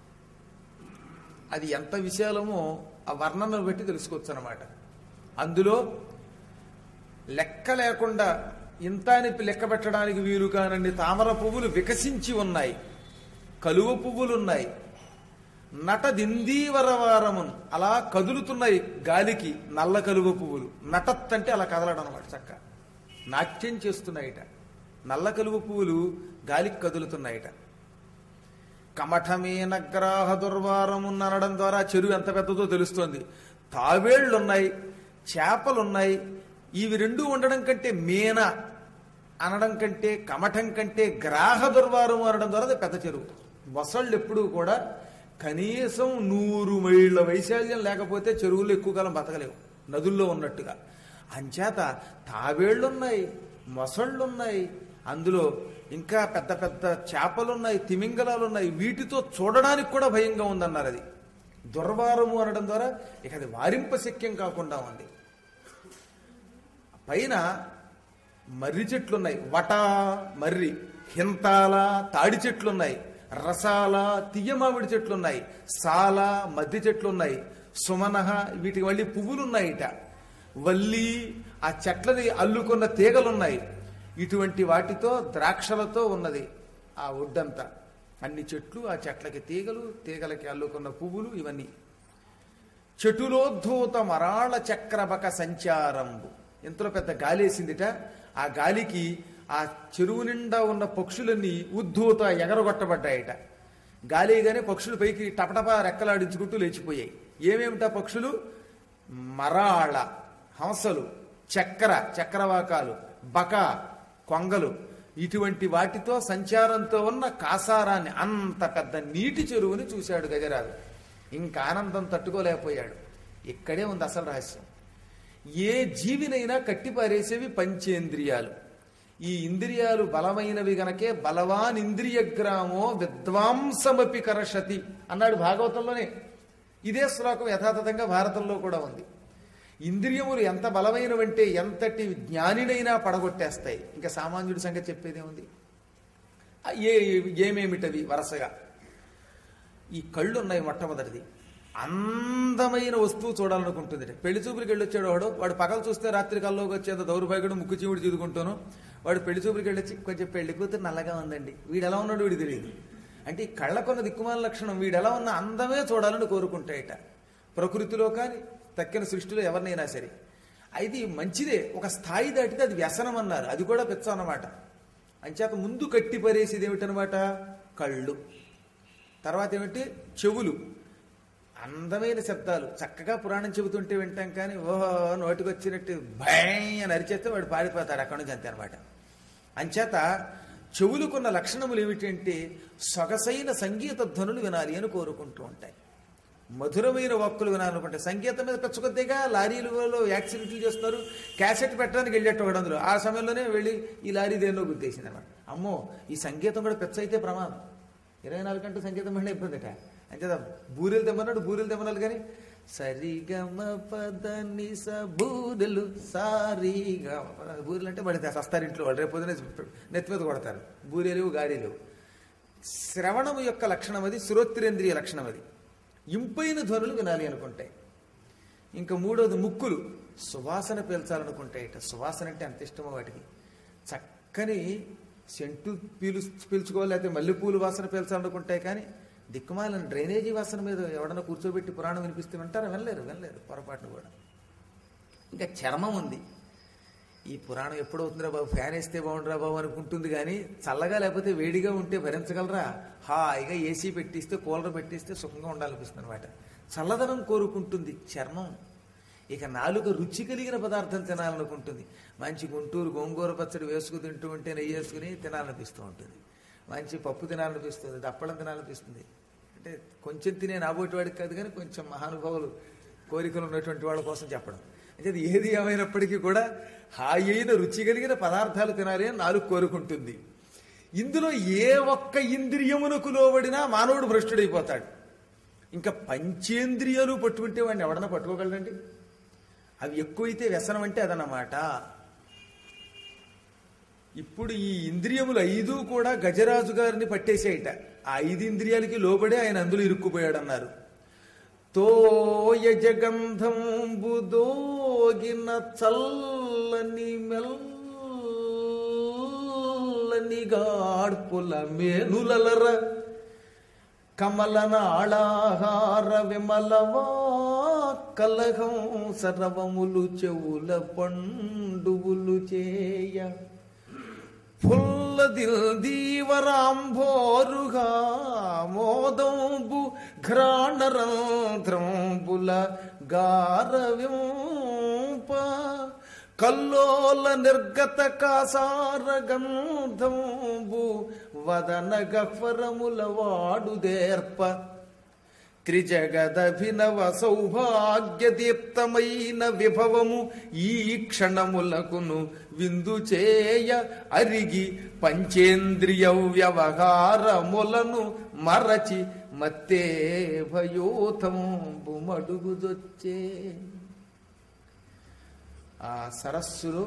అది ఎంత విశాలమో ఆ వర్ణనను బట్టి తెలుసుకోవచ్చు అన్నమాట. అందులో లెక్క లేకుండా ఇంత అని లెక్క పెట్టడానికి వీలు కానన్ని తామర పువ్వులు వికసించి ఉన్నాయి, కలువ పువ్వులున్నాయి. నట దిందీవరవారమున్ అలా కదులుతున్నాయి గాలికి నల్ల కలువ పువ్వులు. నటత్ అంటే అలా కదలడం అనమాట, చక్క నాట్యం చేస్తున్నాయిట. నల్ల కలువ పువ్వులు గాలికి కదులుతున్నాయిట. కమఠమేనగ్రాహ దుర్వారమున్ అనడం ద్వారా చెరువు ఎంత పెద్దదో తెలుస్తోంది. తావేళ్లున్నాయి, చేపలున్నాయి. ఇవి రెండు ఉండడం కంటే మేన అనడం కంటే, కమఠం కంటే గ్రాహ దుర్వారము అనడం ద్వారా అది పెద్ద చెరువు. మొసళ్ళు ఎప్పుడూ కూడా కనీసం నూరు మైళ్ళ వైశాల్యం లేకపోతే చెరువులు ఎక్కువ కాలం బతకలేవు, నదుల్లో ఉన్నట్టుగా. అంచేత తావేళ్లున్నాయి, మొసళ్ళున్నాయి, అందులో ఇంకా పెద్ద పెద్ద చేపలున్నాయి, తిమింగలాలున్నాయి. వీటితో చూడడానికి కూడా భయంగా ఉందన్నారు. అది దుర్వారము అనడం ద్వారా ఇక అది వారింపశక్యం కాకుండా ఉంది. పైన మర్రి చెట్లున్నాయి, వట మర్రి, హింతాల తాడి చెట్లున్నాయి, రసాల తియ్య మామిడి చెట్లున్నాయి, సాల మద్ది చెట్లున్నాయి, సుమనహ వీటికి మళ్ళీ పువ్వులున్నాయిట, వల్లి ఆ చెట్లని అల్లుకున్న తీగలున్నాయి. ఇటువంటి వాటితో ద్రాక్షలతో ఉన్నది ఆ ఒడ్డంతా. అన్ని చెట్లు, ఆ చెట్లకి తీగలు, తీగలకి అల్లుకున్న పువ్వులు, ఇవన్నీ. చెటులోద్ధూత మరాళ చక్రబక సంచారంబు. ఎంతో పెద్ద గాలి వేసిందిట. ఆ గాలికి ఆ చెరువు నిండా ఉన్న పక్షులన్నీ ఉద్ధూత ఎగరగొట్టబడ్డాయట. గాలిగానే పక్షులు పైకి టపటప రెక్కలాడించుకుంటూ లేచిపోయాయి. ఏమేమిటా పక్షులు? మరాళ హంసలు, చక్ర చక్రవాకాలు, బక కొంగలు, ఇటువంటి వాటితో సంచారంతో ఉన్న కాసారాన్ని, అంత పెద్ద నీటి చెరువుని చూశాడు గజరాజు. ఇంకా ఆనందం తట్టుకోలేకపోయాడు. ఇక్కడే ఉంది అసలు రహస్యం. ఏ జీవినైనా కట్టిపారేసేవి పంచేంద్రియాలు. ఈ ఇంద్రియాలు బలమైనవి గనకే బలవాన్ ఇంద్రియగ్రామో విద్వాంసమపి కరషతి అన్నాడు భాగవతంలోనే. ఇదే శ్లోకం యథాతథంగా భారతంలో కూడా ఉంది. ఇంద్రియములు ఎంత బలమైనవంటే ఎంతటి జ్ఞానినైనా పడగొట్టేస్తాయి. ఇంకా సామాన్యుడి సంగతి చెప్పేదే ఉంది. ఏ ఏమేమిటవి వరుసగా? ఈ కళ్ళు ఉన్నాయి. మొట్టమొదటిది, అందమైన వస్తువు చూడాలనుకుంటుంది. పెళ్లి చూపులకి వెళ్ళొచ్చాడు వాడు. వాడు పగలు చూస్తే రాత్రి కల్లోకి వచ్చేంత దౌర్భాగ్యుడు, ముక్కు చీవుడు చదువుకుంటాను. వాడు పెళ్లి చూపులకి వెళ్ళొచ్చి కొంచెం పెళ్లి కూతురు నల్లగా ఉందండి, వీడు ఎలా ఉన్నాడు వీడు తెలియదు. అంటే ఈ కళ్ళకున్న దిక్కుమాల లక్షణం, వీడు ఎలా ఉన్న అందమే చూడాలని కోరుకుంటాయట. ప్రకృతిలో కానీ తక్కిన సృష్టిలో ఎవరినైనా సరే. అది మంచిదే, ఒక స్థాయి దాటితే అది వ్యసనం అన్నారు. అది కూడా పెచ్చ అన్నమాట. అంచేత ముందు కట్టి పరేసేది ఏమిటనమాట? కళ్ళు. తర్వాత ఏమిటి? చెవులు. అందమైన శబ్దాలు చక్కగా పురాణం చెబుతుంటే వింటాం, కానీ ఓహో నోటికి వచ్చినట్టు భయం అని అరిచేస్తే వాడు పారిపోతాడు అక్కడి నుంచి, అంతే అనమాట. అంచేత చెవులుకున్న లక్షణములు ఏమిటంటే సొగసైన సంగీత ధ్వనులు వినాలి అని కోరుకుంటూ ఉంటాయి. మధురమైన వాక్కులు వినాలనుకుంటే సంగీతం మీద పెచ్చుకొద్దిగా లారీలలో యాక్సిడెంట్లు చేస్తున్నారు. క్యాసెట్ పెట్టడానికి వెళ్ళేట్టు ఒకటి, అందులో ఆ సమయంలోనే వెళ్ళి ఈ లారీ దేన్నో గుర్తేసింది అనమాట. అమ్మో ఈ సంగీతం కూడా పెచ్చ అయితే ప్రమాదం. ఇరవై నాలుగు గంటలు సంగీతం పడిన ఇబ్బందిట. అంచేత బూరెలు తెమ్మన్నాడు, బూరెలు తెమ్మన్నాడు కానీ సరిగమ పదని స బూరెలు సారీగా బూరెలు అంటే పడితే వస్తారు ఇంట్లో వాళ్ళు, రేపు పొద్దున నెత్తి మీద కొడతారు. బూరెలు గాడీలు. శ్రవణము యొక్క లక్షణం అది, శ్రోత్రేంద్రియ లక్షణం అది. ఇంపైన ధ్వనులు వినాలి అనుకుంటాయి. ఇంకా మూడోది ముక్కులు, సువాసన పీల్చాలనుకుంటాయిట. సువాసన అంటే అంత ఇష్టమో వాటికి. చక్కని సెంటు పీలు పీల్చుకోవాలి, లేకపోతే మల్లెపూలు వాసన పీల్చాలనుకుంటాయి. కానీ దిక్కుమాలని డ్రైనేజీ వాసన మీద ఎవడన్నా కూర్చోబెట్టి పురాణం వినిపిస్తే వింటారా? వినలేరు, వినలేరు పొరపాటును కూడా. ఇంకా చర్మం ఉంది. ఈ పురాణం ఎప్పుడవుతుందిరా బాబు, ఫ్యాన్ వేస్తే బాగుండరా బాబు అనుకుంటుంది కానీ చల్లగా లేకపోతే వేడిగా ఉంటే భరించగలరా? హాయిగా ఏసీ పెట్టిస్తే కూలర్ పెట్టిస్తే సుఖంగా ఉండాలనిపిస్తుంది అనమాట. చల్లదనం కోరుకుంటుంది చర్మం. ఇక నాలుక రుచి కలిగిన పదార్థం తినాలనుకుంటుంది. మంచి గుంటూరు గోంగూర పచ్చడి వేసుకు తింటూ ఉంటే నెయ్యి వేసుకుని తినాలనిపిస్తూ ఉంటుంది. మంచి పప్పు తినాలనిపిస్తుంది, దప్పడం తినాలనిపిస్తుంది. అంటే కొంచెం తినే నాబోటి వాడికి కాదు కానీ కొంచెం మహానుభావులు కోరికలు ఉన్నటువంటి వాళ్ళ కోసం చెప్పడం. అంటే అది ఏది ఏమైనప్పటికీ కూడా హాయి అయిన రుచి కలిగిన పదార్థాలు తినాలి అని నాలుగు కోరుకుంటుంది. ఇందులో ఏ ఒక్క ఇంద్రియమునకు లోబడినా మానవుడు భ్రష్టుడైపోతాడు. ఇంకా పంచేంద్రియాలు పట్టుకుంటే వాడిని ఎవడన్నా పట్టుకోగలడండి? అవి ఎక్కువైతే వ్యసనం అంటే అదన్నమాట. ఇప్పుడు ఈ ఇంద్రియములు ఐదు కూడా గజరాజు గారిని పట్టేసేయట. ఆ ఐదు ఇంద్రియాలకి లోబడి ఆయన అందులో ఇరుక్కుపోయాడు అన్నారు. తోయ జగంధంబుదోగిన చల్లని మెల్లని గాడ్పుల మేనులర కమలనాళాహార విమలవా కలహం సర్వములు చెవుల పండువులు చేయ ఫుల్లదిల్దీవరాంభోరుగా మోదంబు ఘ్రాణరంధ్రంబుల గారవ్యంప కల్లోల నిర్గత కాసార గంధంబు వదన గహ్వరముల వాడుదేర్ప త్రిజగదభినవ సౌభాగ్య దీప్తమైన విభవము ఈ క్షణములకును విందు చేయ అరిగి పంచేంద్రియ వ్యవహారములను మరచి మత్తే భయోతంబు మడుగుదొచ్చే. ఆ సరస్సులో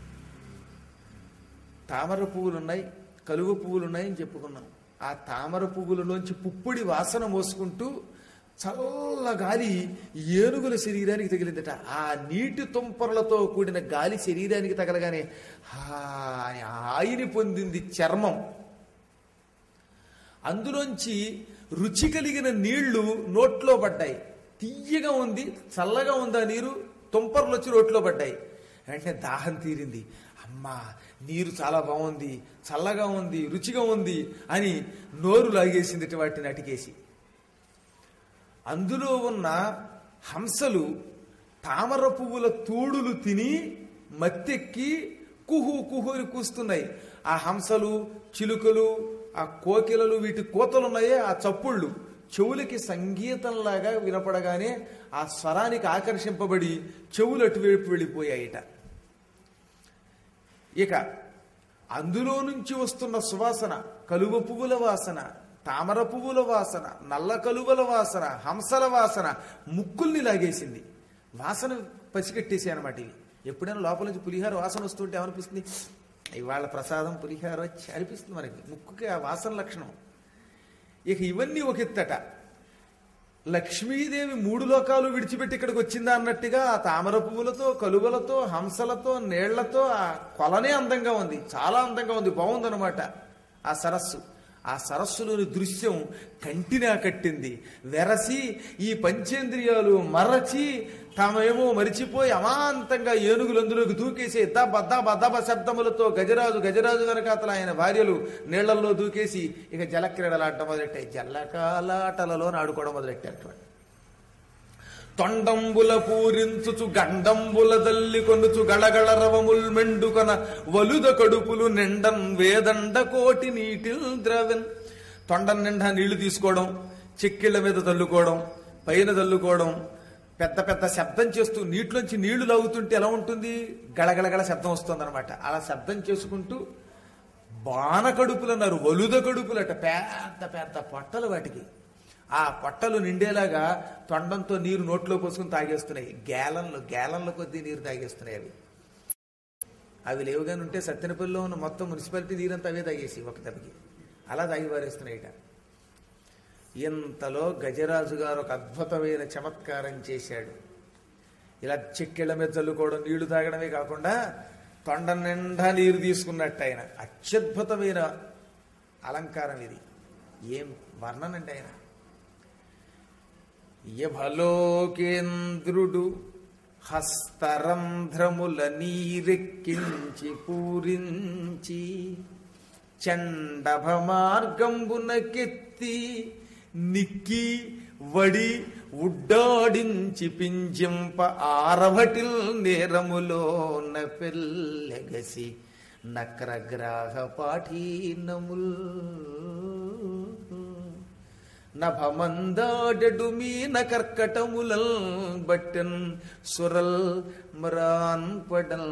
తామర పువ్వులున్నాయి, కలువ పువ్వులున్నాయని చెప్పుకున్నాం. ఆ తామర పువ్వులలోంచి పుప్పుడి వాసన మోసుకుంటూ చల్ల గాలి ఏనుగుల శరీరానికి తగిలిందట. ఆ నీటి తుంపరలతో కూడిన గాలి శరీరానికి తగలగానే హాయిని పొందింది చర్మం. అందులోంచి రుచి కలిగిన నీళ్లు నోట్లో పడ్డాయి. తీయగా ఉంది, చల్లగా ఉంది. ఆ నీరు తుంపర్లు వచ్చి నోట్లో పడ్డాయి. వెంటనే దాహం తీరింది. అమ్మా, నీరు చాలా బాగుంది, చల్లగా ఉంది, రుచిగా ఉంది అని నోరు లాగేసింది వాటిని అటికేసి. అందులో ఉన్న హంసలు తామర పువ్వుల తూడులు తిని మత్తెక్కి కుహు కుహు అని కూస్తున్నాయి. ఆ హంసలు, చిలుకలు, ఆ కోకిలలు, వీటి కోతలున్నాయే ఆ చప్పుళ్ళు చెవులకి సంగీతంలాగా వినపడగానే ఆ స్వరానికి ఆకర్షింపబడి చెవులు అటువైపు వెళ్ళిపోయాయిట. ఇక అందులో నుంచి వస్తున్న సువాసన కలువ పువ్వుల వాసన, తామర పువ్వుల వాసన, నల్ల కలువల వాసన, హంసల వాసన ముక్కుల్ని లాగేసింది. వాసన పసిగట్టేసి అనమాట. ఇవి ఎప్పుడైనా లోపల నుంచి పులిహార వాసన వస్తుంటే ఏమనిపిస్తుంది? ఇవాళ ప్రసాదం పులిహార వచ్చి అనిపిస్తుంది మనకి. ముక్కుకి ఆ వాసన లక్షణం. ఇక ఇవన్నీ ఒక ఎత్తట. లక్ష్మీదేవి మూడు లోకాలు విడిచిపెట్టి ఇక్కడికి వచ్చిందా అన్నట్టుగా ఆ తామర పువ్వులతో, కలువలతో, హంసలతో, నీళ్లతో ఆ కొలనే అందంగా ఉంది. చాలా అందంగా ఉంది, బాగుందనమాట ఆ సరస్సు. ఆ సరస్సులోని దృశ్యం కంటిని ఆకట్టింది. వెరసి ఈ పంచేంద్రియాలు మరచి తామేమో మరిచిపోయి అమాంతంగా ఏనుగులు అందులోకి దూకేసి దబ్బ దబ్బ దబ్బ శబ్దములతో గజరాజు గజరాజు వెనకాతల ఆయన భార్యలు నీళ్లలో దూకేసి ఇక జలక్రీడలాడటం మొదలెట్టాయి. జలకాలాటలలో ఆడుకోవడం మొదలెట్టారు. తొండంబుల పూరించుచు గండంబుల దల్లి కొనుచు గళగళ రవముల్ మెండుకొన వలుద కడుపులు నిండన్ వేదండ కోటి నీటిల్ ద్రవెన్. తొండం నిండా నీళ్లు తీసుకోవడం, చెక్కిళ్ల మీద తల్లుకోవడం, పైన తల్లుకోవడం, పెద్ద పెద్ద శబ్దం చేస్తూ నీటిలోంచి నీళ్లు లాగుతుంటే ఎలా ఉంటుంది? గళగళగళ శబ్దం వస్తుంది అనమాట. అలా శబ్దం చేసుకుంటూ బాణ కడుపులు అన్నారు, వలుద కడుపులట, పెద్ద పెద్ద పొట్టలు వాటికి. ఆ పొట్టలు నిండేలాగా తొండంతో నీరు నోట్లో పోసుకుని తాగేస్తున్నాయి. గ్యాలన్లు గ్యాలన్ల కొద్దీ నీరు తాగేస్తున్నాయి. అవి అవి లేవుగాని ఉంటే సత్తెనపల్లిలో ఉన్న మొత్తం మున్సిపాలిటీ నీరంతా అవే తాగేసి ఒక దెబ్బకి అలా తాగి పారేస్తున్నాయిట. ఇంతలో గజరాజు గారు ఒక అద్భుతమైన చమత్కారం చేశాడు. ఇలా చెక్కిళ్ల మీద చల్లుకోవడం, నీళ్లు తాగడమే కాకుండా తొండ నిండా నీరు తీసుకున్నట్టు ఆయన. అత్యద్భుతమైన అలంకారం ఇది. ఏం వర్ణనంటే ఆయన యభలోకేంద్రుడు హస్తరంధ్రముల నీరెక్కించి పూరించి చండభ మార్గంబునకెత్తి నిక్కి వడి ఉడ్డాడించి పింజింప ఆరభటిల్ నేరములోన పెల్లెగసి నక్రగ్రాహ పాఠీనముల్ నభమందాడెడు మీన కర్కటములల్ బట్టన్ సురల్ మ్రాన్ పడల్.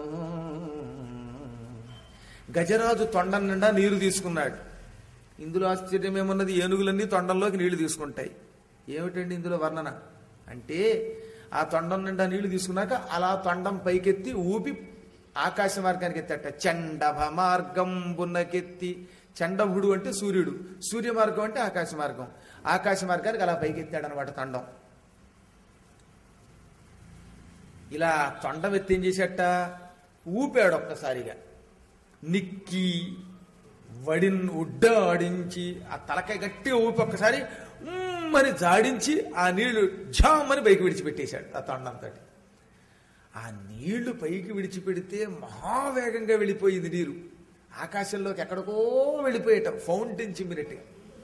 గజరాజు తొండం నిండా నీరు తీసుకున్నాడు. ఇందులో ఆశ్చర్యం ఏమన్నది, ఏనుగులన్నీ తొండంలోకి నీళ్లు తీసుకుంటాయి. ఏమిటండి ఇందులో వర్ణన అంటే, ఆ తొండం నిండా నీళ్లు తీసుకున్నాక అలా తొండం పైకెత్తి ఊపి ఆకాశ మార్గానికి ఎత్తట. చండభ మార్గంబునకెత్తి, చండభుడు అంటే సూర్యుడు, సూర్య మార్గం అంటే ఆకాశ మార్గం, ఆకాశ మార్గానికి అలా పైకెత్తాడు అనమాట తొండం. ఇలా తొండం ఎత్తి ఏం చేసేట, ఊపాడు ఒక్కసారిగా. నిక్కి వడిన్ ఉడ్డాడించి ఆ తలకాయ గట్టిగా ఊపి ఒక్కసారి మరి జాడించి ఆ నీళ్లు ఝామని పైకి విడిచిపెట్టేశాడు ఆ తొండంతో. ఆ నీళ్లు పైకి విడిచిపెడితే మహావేగంగా వెళ్ళిపోయింది నీరు, ఆకాశంలోకి ఎక్కడికో వెళ్ళిపోయేట, ఫౌంటైన్ చిమ్మినట్టుగా.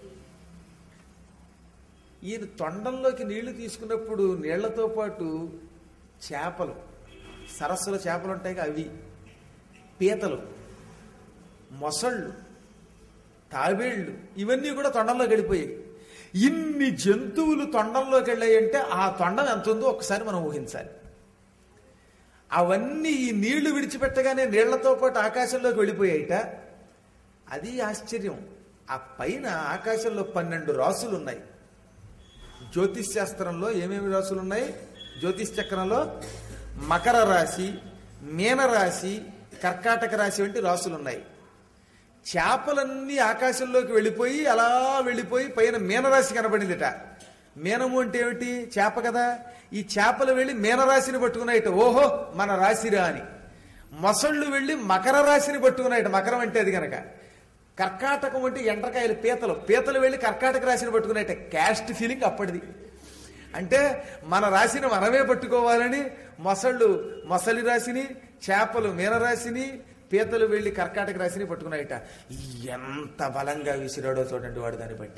ఈయన తొండంలోకి నీళ్లు తీసుకున్నప్పుడు నీళ్లతో పాటు చేపలు, సరస్సులో చేపలు ఉంటాయి అవి, పీతలు, మొసళ్ళు, తాబేళ్లు, ఇవన్నీ కూడా తొండంలోకి వెళ్ళిపోయాయి. ఇన్ని జంతువులు తొండంలోకి వెళ్ళాయంటే ఆ తొండం ఎంత ఉందో ఒకసారి మనం ఊహించాలి. అవన్నీ ఈ నీళ్లు విడిచిపెట్టగానే నీళ్లతో పాటు ఆకాశంలోకి వెళ్ళిపోయాయిట. అది ఆశ్చర్యం. ఆ పైన ఆకాశంలో పన్నెండు రాసులు ఉన్నాయి. జ్యోతిష్ శాస్త్రంలో ఏమేమి రాసులు ఉన్నాయి? జ్యోతిష్ చక్రంలో మకర రాశి, మీనరాశి, కర్కాటక రాశి వంటి రాసులు ఉన్నాయి. చేపలన్నీ ఆకాశంలోకి వెళ్ళిపోయి అలా వెళ్ళిపోయి పైన మీనరాశి కనబడిందిట. మీనము అంటే ఏమిటి? చేప కదా. ఈ చేపలు వెళ్ళి మీనరాశిని పట్టుకున్నాయిట, ఓహో మన రాశిరా అని. మొసళ్ళు వెళ్ళి మకర రాశిని పట్టుకున్నాయిట, మకరం అంటే అది కనుక. కర్కాటకం అంటే ఎండ్రకాయలు, పీతలు, పీతలు వెళ్ళి కర్కాటక రాశిని పట్టుకున్నాయిట. Caste feeling అప్పటిది. అంటే మన రాశిని మనమే పట్టుకోవాలని మొసళ్ళు మొసలి రాశిని, చేపలు మీనరాశిని, పీతలు వెళ్ళి కర్కాటక రాశిని పట్టుకున్నాయిట. ఎంత బలంగా విసిరాడో చూడండి వాడు. దాన్ని బట్టి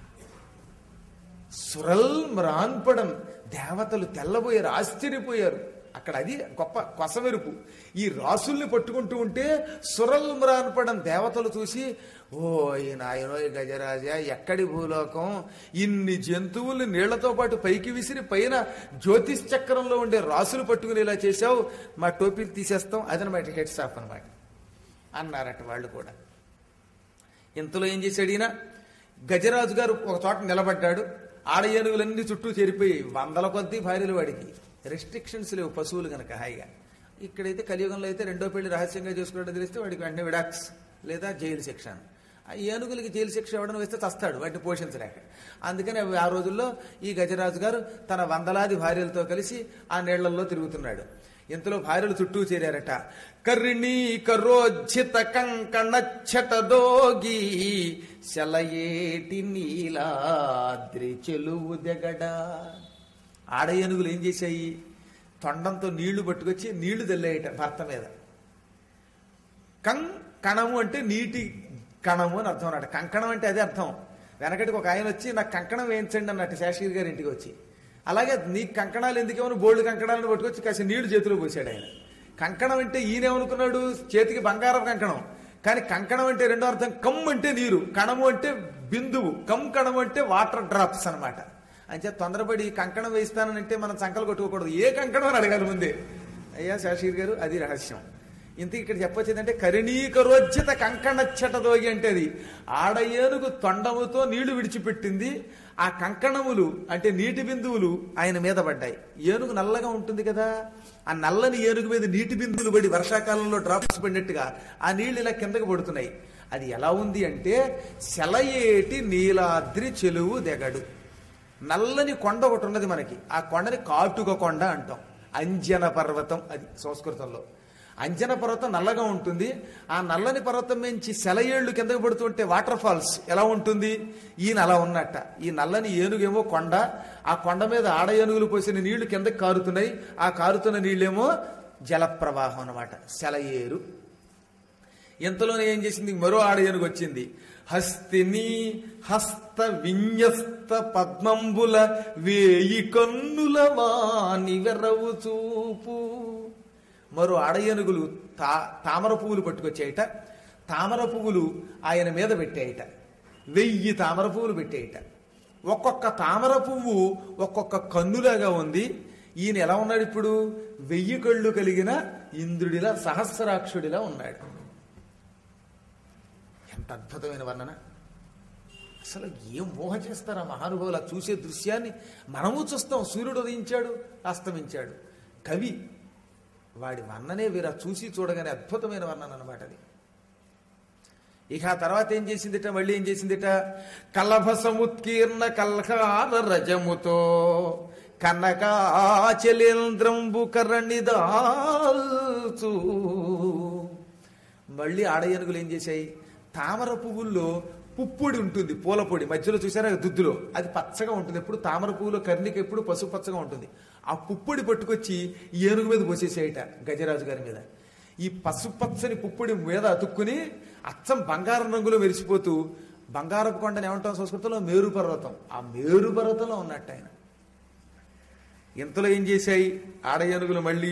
సురల్ మ్రాన్పడం, దేవతలు తెల్లబోయారు, ఆశ్చర్యపోయారు. అక్కడ అది గొప్ప కొసమెరుపు. ఈ రాసుల్ని పట్టుకుంటూ ఉంటే సురల్ మ్రాన్పడం, దేవతలు చూసి ఓ ఈ నాయనో ఈ గజరాజా, ఎక్కడి భూలోకం, ఇన్ని జంతువుల్ని నీళ్లతో పాటు పైకి విసిరి పైన జ్యోతిష్ చక్రంలో ఉండే రాసులు పట్టుకుని ఇలా చేశావు, మా టోపీలు తీసేస్తాం, అదనమాట హెడ్స్ ఆఫ్ అనమాట అన్నారట వాళ్ళు కూడా. ఇంతలో ఏం చేశాడు ఈయన, గజరాజు గారు ఒక చోట నిలబడ్డాడు. ఆడ ఏనుగులన్నీ చుట్టూ చేరిపోయి వందల కొద్దీ భార్యలు, వాడికి రెస్ట్రిక్షన్స్ లేవు, పశువులు కనుక హాయిగా. ఇక్కడైతే కలియుగంలో అయితే రెండో పెళ్లి రహస్యంగా చేసుకున్నట్టు తెలిస్తే వాడికి వెంటనే విడాక్స్ లేదా జైలు శిక్ష. ఆ ఏనుగులకి జైలు శిక్ష ఇవ్వడం వేస్తే చస్తాడు వాటిని పోషించలేక. అందుకని ఆ రోజుల్లో ఈ గజరాజు గారు తన వందలాది భార్యలతో కలిసి ఆ నీళ్లలో తిరుగుతున్నాడు. ఇంతలో భార్యలు చుట్టూ చేరారట. కర్ణీ కరోజ్జిత కంకణచ్చట దోగి శలయేటి నీలాద్రి చెలువు దెగడ. ఆడ ఏనుగులు ఏం చేశాయి, తొండంతో నీళ్లు పట్టుకొచ్చి నీళ్లు తెల్లాయట భర్త మీద. కం కణము అంటే నీటి కణము అని అర్థం అన్నట్టు. కంకణం అంటే అదే అర్థం. వెనకటికి ఒక ఆయన వచ్చి నాకు కంకణం వేయించండి అన్నట్టు శేషగిరి గారి ఇంటికి వచ్చి. అలాగే నీకు కంకణాలు ఎందుకేమో బోల్డ్ కంకణాలను పట్టుకొచ్చి కాసి నీళ్లు చేతిలో పోసాడు ఆయన. కంకణం అంటే ఈయనేమనుకున్నాడు, చేతికి బంగారం కంకణం. కానీ కంకణం అంటే రెండో అర్థం, కమ్ అంటే నీరు, కణము అంటే బిందువు, కమ్ కణము అంటే వాటర్ డ్రాప్స్ అనమాట. అంతే తొందరపడి కంకణం వేయిస్తానంటే మనం సంకలు కొట్టుకోకూడదు, ఏ కంకణం అని అడగాలి ముందే. అయ్యా శేషగిరి గారు, అది రహస్యం. ఇంతకు ఇక్కడ చెప్పొచ్చేదంటే కరుణీకరోజ్జిత కంకణచ్చట దోగి అంటే అది ఆడ ఏనుగు తొండముతో నీళ్లు విడిచిపెట్టింది. ఆ కంకణములు అంటే నీటి బిందువులు ఆయన మీద పడ్డాయి. ఏనుగు నల్లగా ఉంటుంది కదా, ఆ నల్లని ఏనుగు మీద నీటి బిందువులు పడి వర్షాకాలంలో డ్రాప్స్ పడినట్టుగా ఆ నీళ్లు ఇలా కిందకు పడుతున్నాయి. అది ఎలా ఉంది అంటే శలయేటి నీలాద్రి చెలువు దెగడు. నల్లని కొండ ఒకటి ఉన్నది మనకి, ఆ కొండని కాటుక కొండ అంటాం. అంజన పర్వతం అది సంస్కృతంలో. అంజన పర్వతం నల్లగా ఉంటుంది. ఆ నల్లని పర్వతం నుంచి సెలయేళ్లు కిందకు పడుతుంటే వాటర్ ఫాల్స్ ఎలా ఉంటుంది, ఈయన అలా ఉన్నట్ట. ఈ నల్లని ఏనుగేమో కొండ, ఆ కొండ మీద ఆడ ఏనుగులు పోసిన నీళ్లు కిందకి కారుతున్నాయి. ఆ కారుతున్న నీళ్ళేమో జలప్రవాహం అన్నమాట, సెలయేరు. ఇంతలోనే ఏం చేసింది, మరో ఆడ ఏనుగు వచ్చింది. హస్తిని హస్త విన్యస్త పద్మంబుల వేయి కన్నుల వాని వెర్రవు చూపు. మరో ఆడ ఏనుగులు తా తామర పువ్వులు పట్టుకొచ్చాయట. తామర పువ్వులు ఆయన మీద పెట్టాయట. వెయ్యి తామర పువ్వులు పెట్టాయట. ఒక్కొక్క తామర పువ్వు ఒక్కొక్క కన్నులాగా ఉంది. ఈయన ఎలా ఉన్నాడు ఇప్పుడు, వెయ్యి కళ్ళు కలిగిన ఇంద్రుడిలా సహస్రాక్షుడిలా ఉన్నాడు. ఎంత అద్భుతమైన వర్ణన! అసలు ఏం మోహ చేస్తారా మహానుభావులు చూసే దృశ్యాన్ని. మనము చూస్తాం, సూర్యుడు ఉదయించాడు, అస్తమించాడు. కవి వాడి వర్ణనే వీరా చూసి చూడగానే అద్భుతమైన వర్ణన అన్నమాట అది. ఇక ఆ తర్వాత ఏం చేసిందిట, మళ్ళీ ఏం చేసిందిట, కలభసముత్కీర్ణ కల్హార రజముతో కనకాచలేంద్రంబు కరణిదాల్చు. మళ్ళీ ఆడ ఏనుగులు ఏం చేశాయి, తామర పువ్వుల్లో పుప్పొడి ఉంటుంది, పూల పొడి మధ్యలో చూసారా దుద్దులో, అది పచ్చగా ఉంటుంది. ఎప్పుడు తామర పువ్వులో కర్ణిక ఎప్పుడు పసుపు పచ్చగా ఉంటుంది. ఆ పుప్పొడి పట్టుకొచ్చి ఏనుగు మీద పోసేసాయిట, గజరాజు గారి మీద. ఈ పసుపచ్చని పుప్పొడి మీద అతుక్కుని అచ్చం బంగారం రంగులో మెరిసిపోతూ, బంగారపు కొండని ఏమంటాం సంస్కృతంలో, మేరు పర్వతం, ఆ మేరు పర్వతంలో ఉన్నట్టు ఆయన. ఇంతలో ఏం చేశాయి ఆడ ఏనుగులు, మళ్ళీ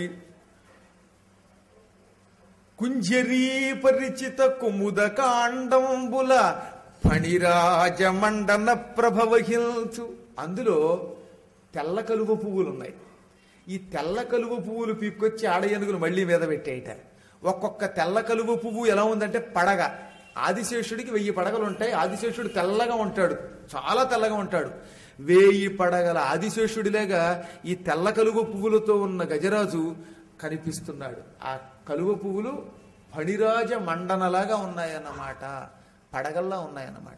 కుంజరీ పరిచిత కుముద కాండంబుల ఫణిరాజ మండన ప్రభవహిల్చు. అందులో తెల్ల కలువ పువ్వులు ఉన్నాయి. ఈ తెల్ల కలువ పువ్వులు పీక్కొచ్చి ఆడ ఏనుగులు మళ్ళీ మీద పెట్టేయట. ఒక్కొక్క తెల్ల కలువ పువ్వు ఎలా ఉందంటే పడగ. ఆదిశేషుడికి వెయ్యి పడగలు ఉంటాయి. ఆదిశేషుడు తెల్లగా ఉంటాడు, చాలా తెల్లగా ఉంటాడు. వేయి పడగల ఆదిశేషుడిలాగా ఈ తెల్ల కలువ పువ్వులతో ఉన్న గజరాజు కనిపిస్తున్నాడు. ఆ కలువ పువ్వులు ఫణిరాజ మండనలాగా ఉన్నాయన్నమాట, పడగల్లా ఉన్నాయన్నమాట.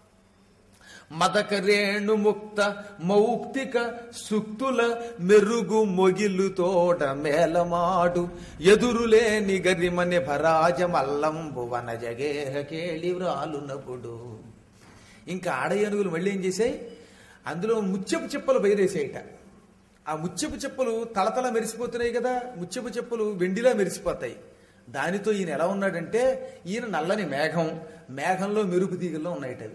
మదకరేణు ముక్త మౌక్తిక సుక్తుల మెరుగు మొగిలు తోట మేలమాడు ఎదురులేని గరిమని భరాజ మల్లంబు వన జగేహ కేళి వ్రాలునప్పుడు. ఇంకా ఆడ ఏనుగులు మళ్ళీ ఏం చేశాయి, అందులో ముత్యపు చెప్పలు బయరేసాయిట. ఆ ముత్యపు చెప్పులు తలతల మెరిసిపోతున్నాయి కదా, ముత్యపు చెప్పులు వెండిలా మెరిసిపోతాయి. దానితో ఈయన ఎలా ఉన్నాడంటే, ఈయన నల్లని మేఘం, మేఘంలో మెరుపు తీగల్లో ఉన్నాయిటవి.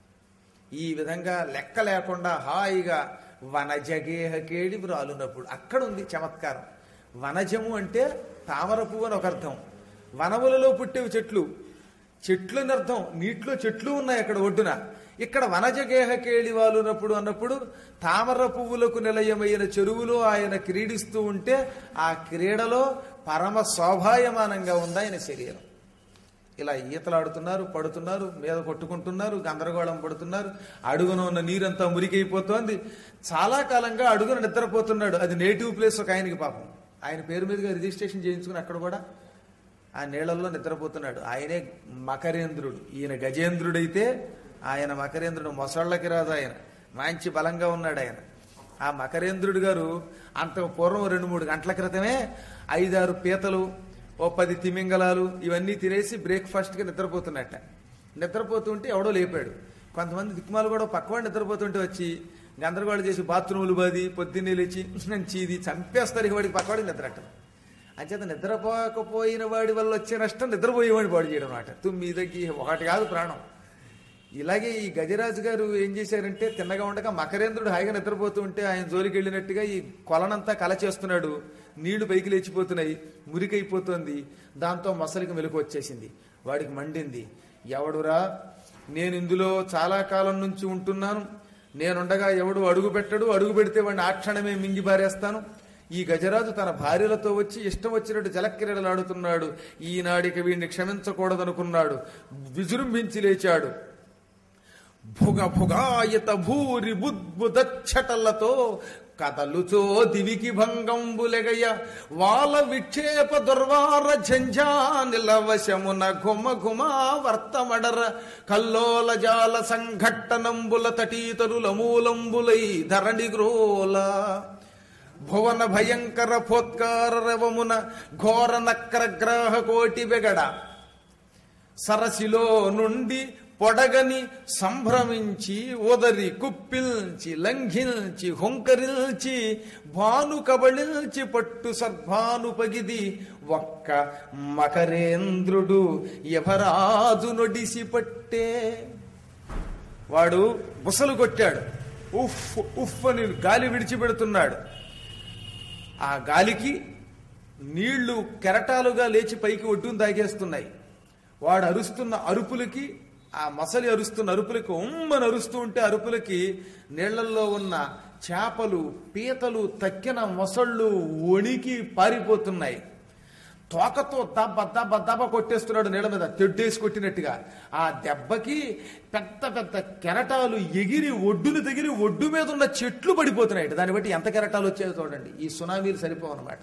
ఈ విధంగా లెక్క లేకుండా హాయిగా వనజగేహ కేడి వ్రాలునప్పుడు. అక్కడ ఉంది చమత్కారం. వనజము అంటే తామర పువ్వు అని ఒక అర్థం. వనములలో పుట్టేవి చెట్లు, చెట్లు అని అర్థం. నీటిలో చెట్లు ఉన్నాయి అక్కడ ఒడ్డున. ఇక్కడ వనజగేహ కేళి వాలునప్పుడు అన్నప్పుడు తామర పువ్వులకు నిలయమైన చెరువులో ఆయన క్రీడిస్తూ ఉంటే ఆ క్రీడలో పరమ శోభాయమానంగా ఉంది ఆయన శరీరం. ఇలా ఈతలాడుతున్నారు, పడుతున్నారు, మీద కొట్టుకుంటున్నారు, గందరగోళం పడుతున్నారు. అడుగున ఉన్న నీరంతా మురికైపోతోంది. చాలా కాలంగా అడుగున నిద్రపోతున్నాడు. అది నేటివ్ ప్లేస్ ఒక ఆయనకి పాపం. ఆయన పేరు మీదుగా రిజిస్ట్రేషన్ చేయించుకుని అక్కడ కూడా ఆ నీళ్లలో నిద్రపోతున్నాడు. ఆయనే మకరేంద్రుడు. ఈయన గజేంద్రుడైతే ఆయన మకరేంద్రుడు. మొసళ్ళకి రాదు ఆయన, మంచి బలంగా ఉన్నాడు ఆయన. ఆ మకరేంద్రుడు గారు అంతకు పూర్వం రెండు మూడు గంటల క్రితమే ఐదారు పీతలు, ఓ పది తిమింగలాలు ఇవన్నీ తినేసి బ్రేక్ఫాస్ట్గా నిద్రపోతున్నట్ట. నిద్రపోతుంటే ఎవడో లేపాడు. కొంతమంది దిక్మాలు కూడా పక్కవాడు నిద్రపోతుంటే వచ్చి గందరగోళం చేసి బాత్రూములు బాది పొద్దున్నే లేచి నుంచి ఇది చంపేస్తారు. ఇక వాడికి పక్కవాడికి నిద్రట్టం. అంచేత నిద్రపోకపోయిన వాడి వల్ల వచ్చే నష్టం నిద్రపోయేవాడిని పాడు చేయడం అన్నమాట. తొమ్మిదికి ఒకటి కాదు ప్రాణం. ఇలాగే ఈ గజరాజు గారు ఏం చేశారంటే, తిన్నగా ఉండగా మకరేంద్రుడు హాయిగా నిద్రపోతూ ఉంటే ఆయన జోలికి వెళ్ళినట్టుగా ఈ కొలనంతా కల చేస్తున్నాడు. నీళ్లు పైకి లేచిపోతున్నాయి, మురికైపోతుంది. దాంతో మొసలికి మెలకు వచ్చేసింది. వాడికి మండింది. ఎవడురా, నేను ఇందులో చాలా కాలం నుంచి ఉంటున్నాను, నేనుండగా ఎవడు అడుగు పెట్టడు, అడుగు పెడితే వాడిని ఆ క్షణమే మింగి బారేస్తాను. ఈ గజరాజు తన భార్యలతో వచ్చి ఇష్టం వచ్చినట్టు జలక్రీడలాడుతున్నాడు. ఈనాడికి వీడిని క్షమించకూడదనుకున్నాడు. విజృంభించి లేచాడు. భుగ భుగాయత భూరి బుద్బుదచ్చటలతో కదలుచో దివికి భంగంబులెగయ వాల విక్షేప దుర్వార ఝంఝా నిలవశమున ఘుమ ఘుమా వర్తమడర కల్లోల జాల సంఘట్టనంబుల తటీతరుల మూలంబులై ధరణి గ్రోల భువన భయంకర ఫోత్కార రవమున ఘోర నక్రగ్రాహ కోటి వెగడ సరసిలో నుండి పొడగని సంభ్రమించి ఓదరి కుప్పిల్చి లంఘించి హుంకరిల్చి భాను కబళిల్చి పట్టు సర్భాను పగిది ఒక్క మకరేంద్రుడు యభరాజు నొడిసి పట్టే. వాడు బుసలు కొట్టాడు, ఉఫ్ ఉఫ్ అని గాలి విడిచిపెడుతున్నాడు. ఆ గాలికి నీళ్లు కెరటాలుగా లేచి పైకి ఒడ్డును తాగేస్తున్నాయి. వాడు అరుస్తున్న అరుపులకి, ఆ మసలి అరుస్తున్న అరుపులకి, ఉమ్మని అరుస్తూ ఉంటే అరుపులకి నీళ్లల్లో ఉన్న చేపలు పీతలు తక్కిన మొసళ్ళు వణికి పారిపోతున్నాయి. తోకతో దబ్బ దబ్బ దబ్బ కొట్టేస్తున్నాడు నీళ్ళ మీద, తెడ్డేసి కొట్టినట్టుగా. ఆ దెబ్బకి పెద్ద పెద్ద కెరటాలు ఎగిరి ఒడ్డును తగిలి ఒడ్డు మీద ఉన్న చెట్లు పడిపోతున్నాయి. దాన్ని బట్టి ఎంత కెరటాలు వచ్చాయో చూడండి. ఈ సునామీలు సరిపోవన్నమాట.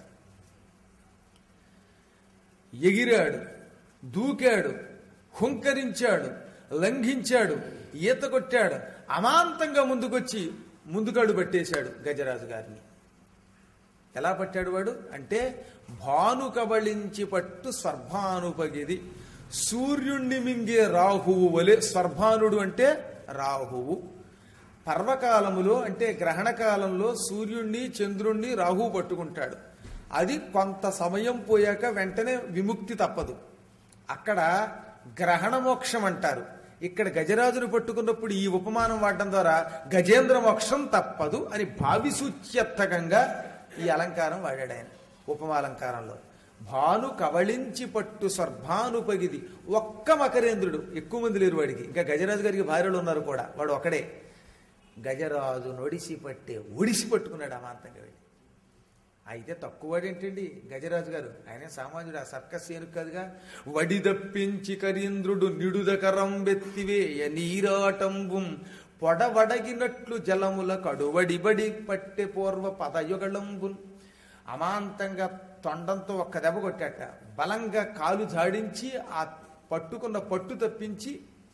ఎగిరాడు, దూకాడు, హుంకరించాడు, లంఘించాడు, ఈత కొట్టాడు, అమాంతంగా ముందుకొచ్చి ముందుకాడు పట్టేశాడు గజరాజు గారిని. ఎలా పట్టాడు వాడు అంటే భాను కబళించి పట్టు స్వర్భానుపగిది. సూర్యుణ్ణి మింగే రాహువు వలె. స్వర్భానుడు అంటే రాహువు. పర్వకాలములో అంటే గ్రహణ కాలంలో సూర్యుణ్ణి చంద్రుణ్ణి రాహువు పట్టుకుంటాడు. అది కొంత సమయం పోయాక వెంటనే విముక్తి తప్పదు. అక్కడ గ్రహణ మోక్షం అంటారు. ఇక్కడ గజరాజును పట్టుకున్నప్పుడు ఈ ఉపమానం వాడడం ద్వారా గజేంద్ర మోక్షం తప్పదు అని భావిసూచ్యర్థకంగా ఈ అలంకారం వాడాడు ఆయన ఉపమాలంకారంలో. భాను కవళించి పట్టు స్వర్భానుపగిది. ఒక్క మకరేంద్రుడు, ఎక్కువ మంది లేరు వాడికి. ఇంకా గజరాజు గారికి భార్యలు ఉన్నారు కూడా, వాడు ఒకడే. గజరాజు నొడిసి పట్టే ఒడిసి పట్టుకున్నాడు అమాంతంగా వెళ్ళి. అయితే తక్కువడేంటండి గజరాజు గారు, ఆయన సామాన్యుడు, ఆ సర్కస్ ఏనుగు కాదుగా. వడిదప్పించి కరీంద్రుడు నిడుదకరం వెత్తివేయ నీరాటంబుం పొడవడగినట్లు జలముల కడువడిబడి పట్టె పూర్వ పదయుగళంబున్. అమాంతంగా తొండంతో ఒక్క దెబ్బ కొట్టాట. బలంగా కాలు జాడించి ఆ పట్టుకున్న పట్టు తప్పించి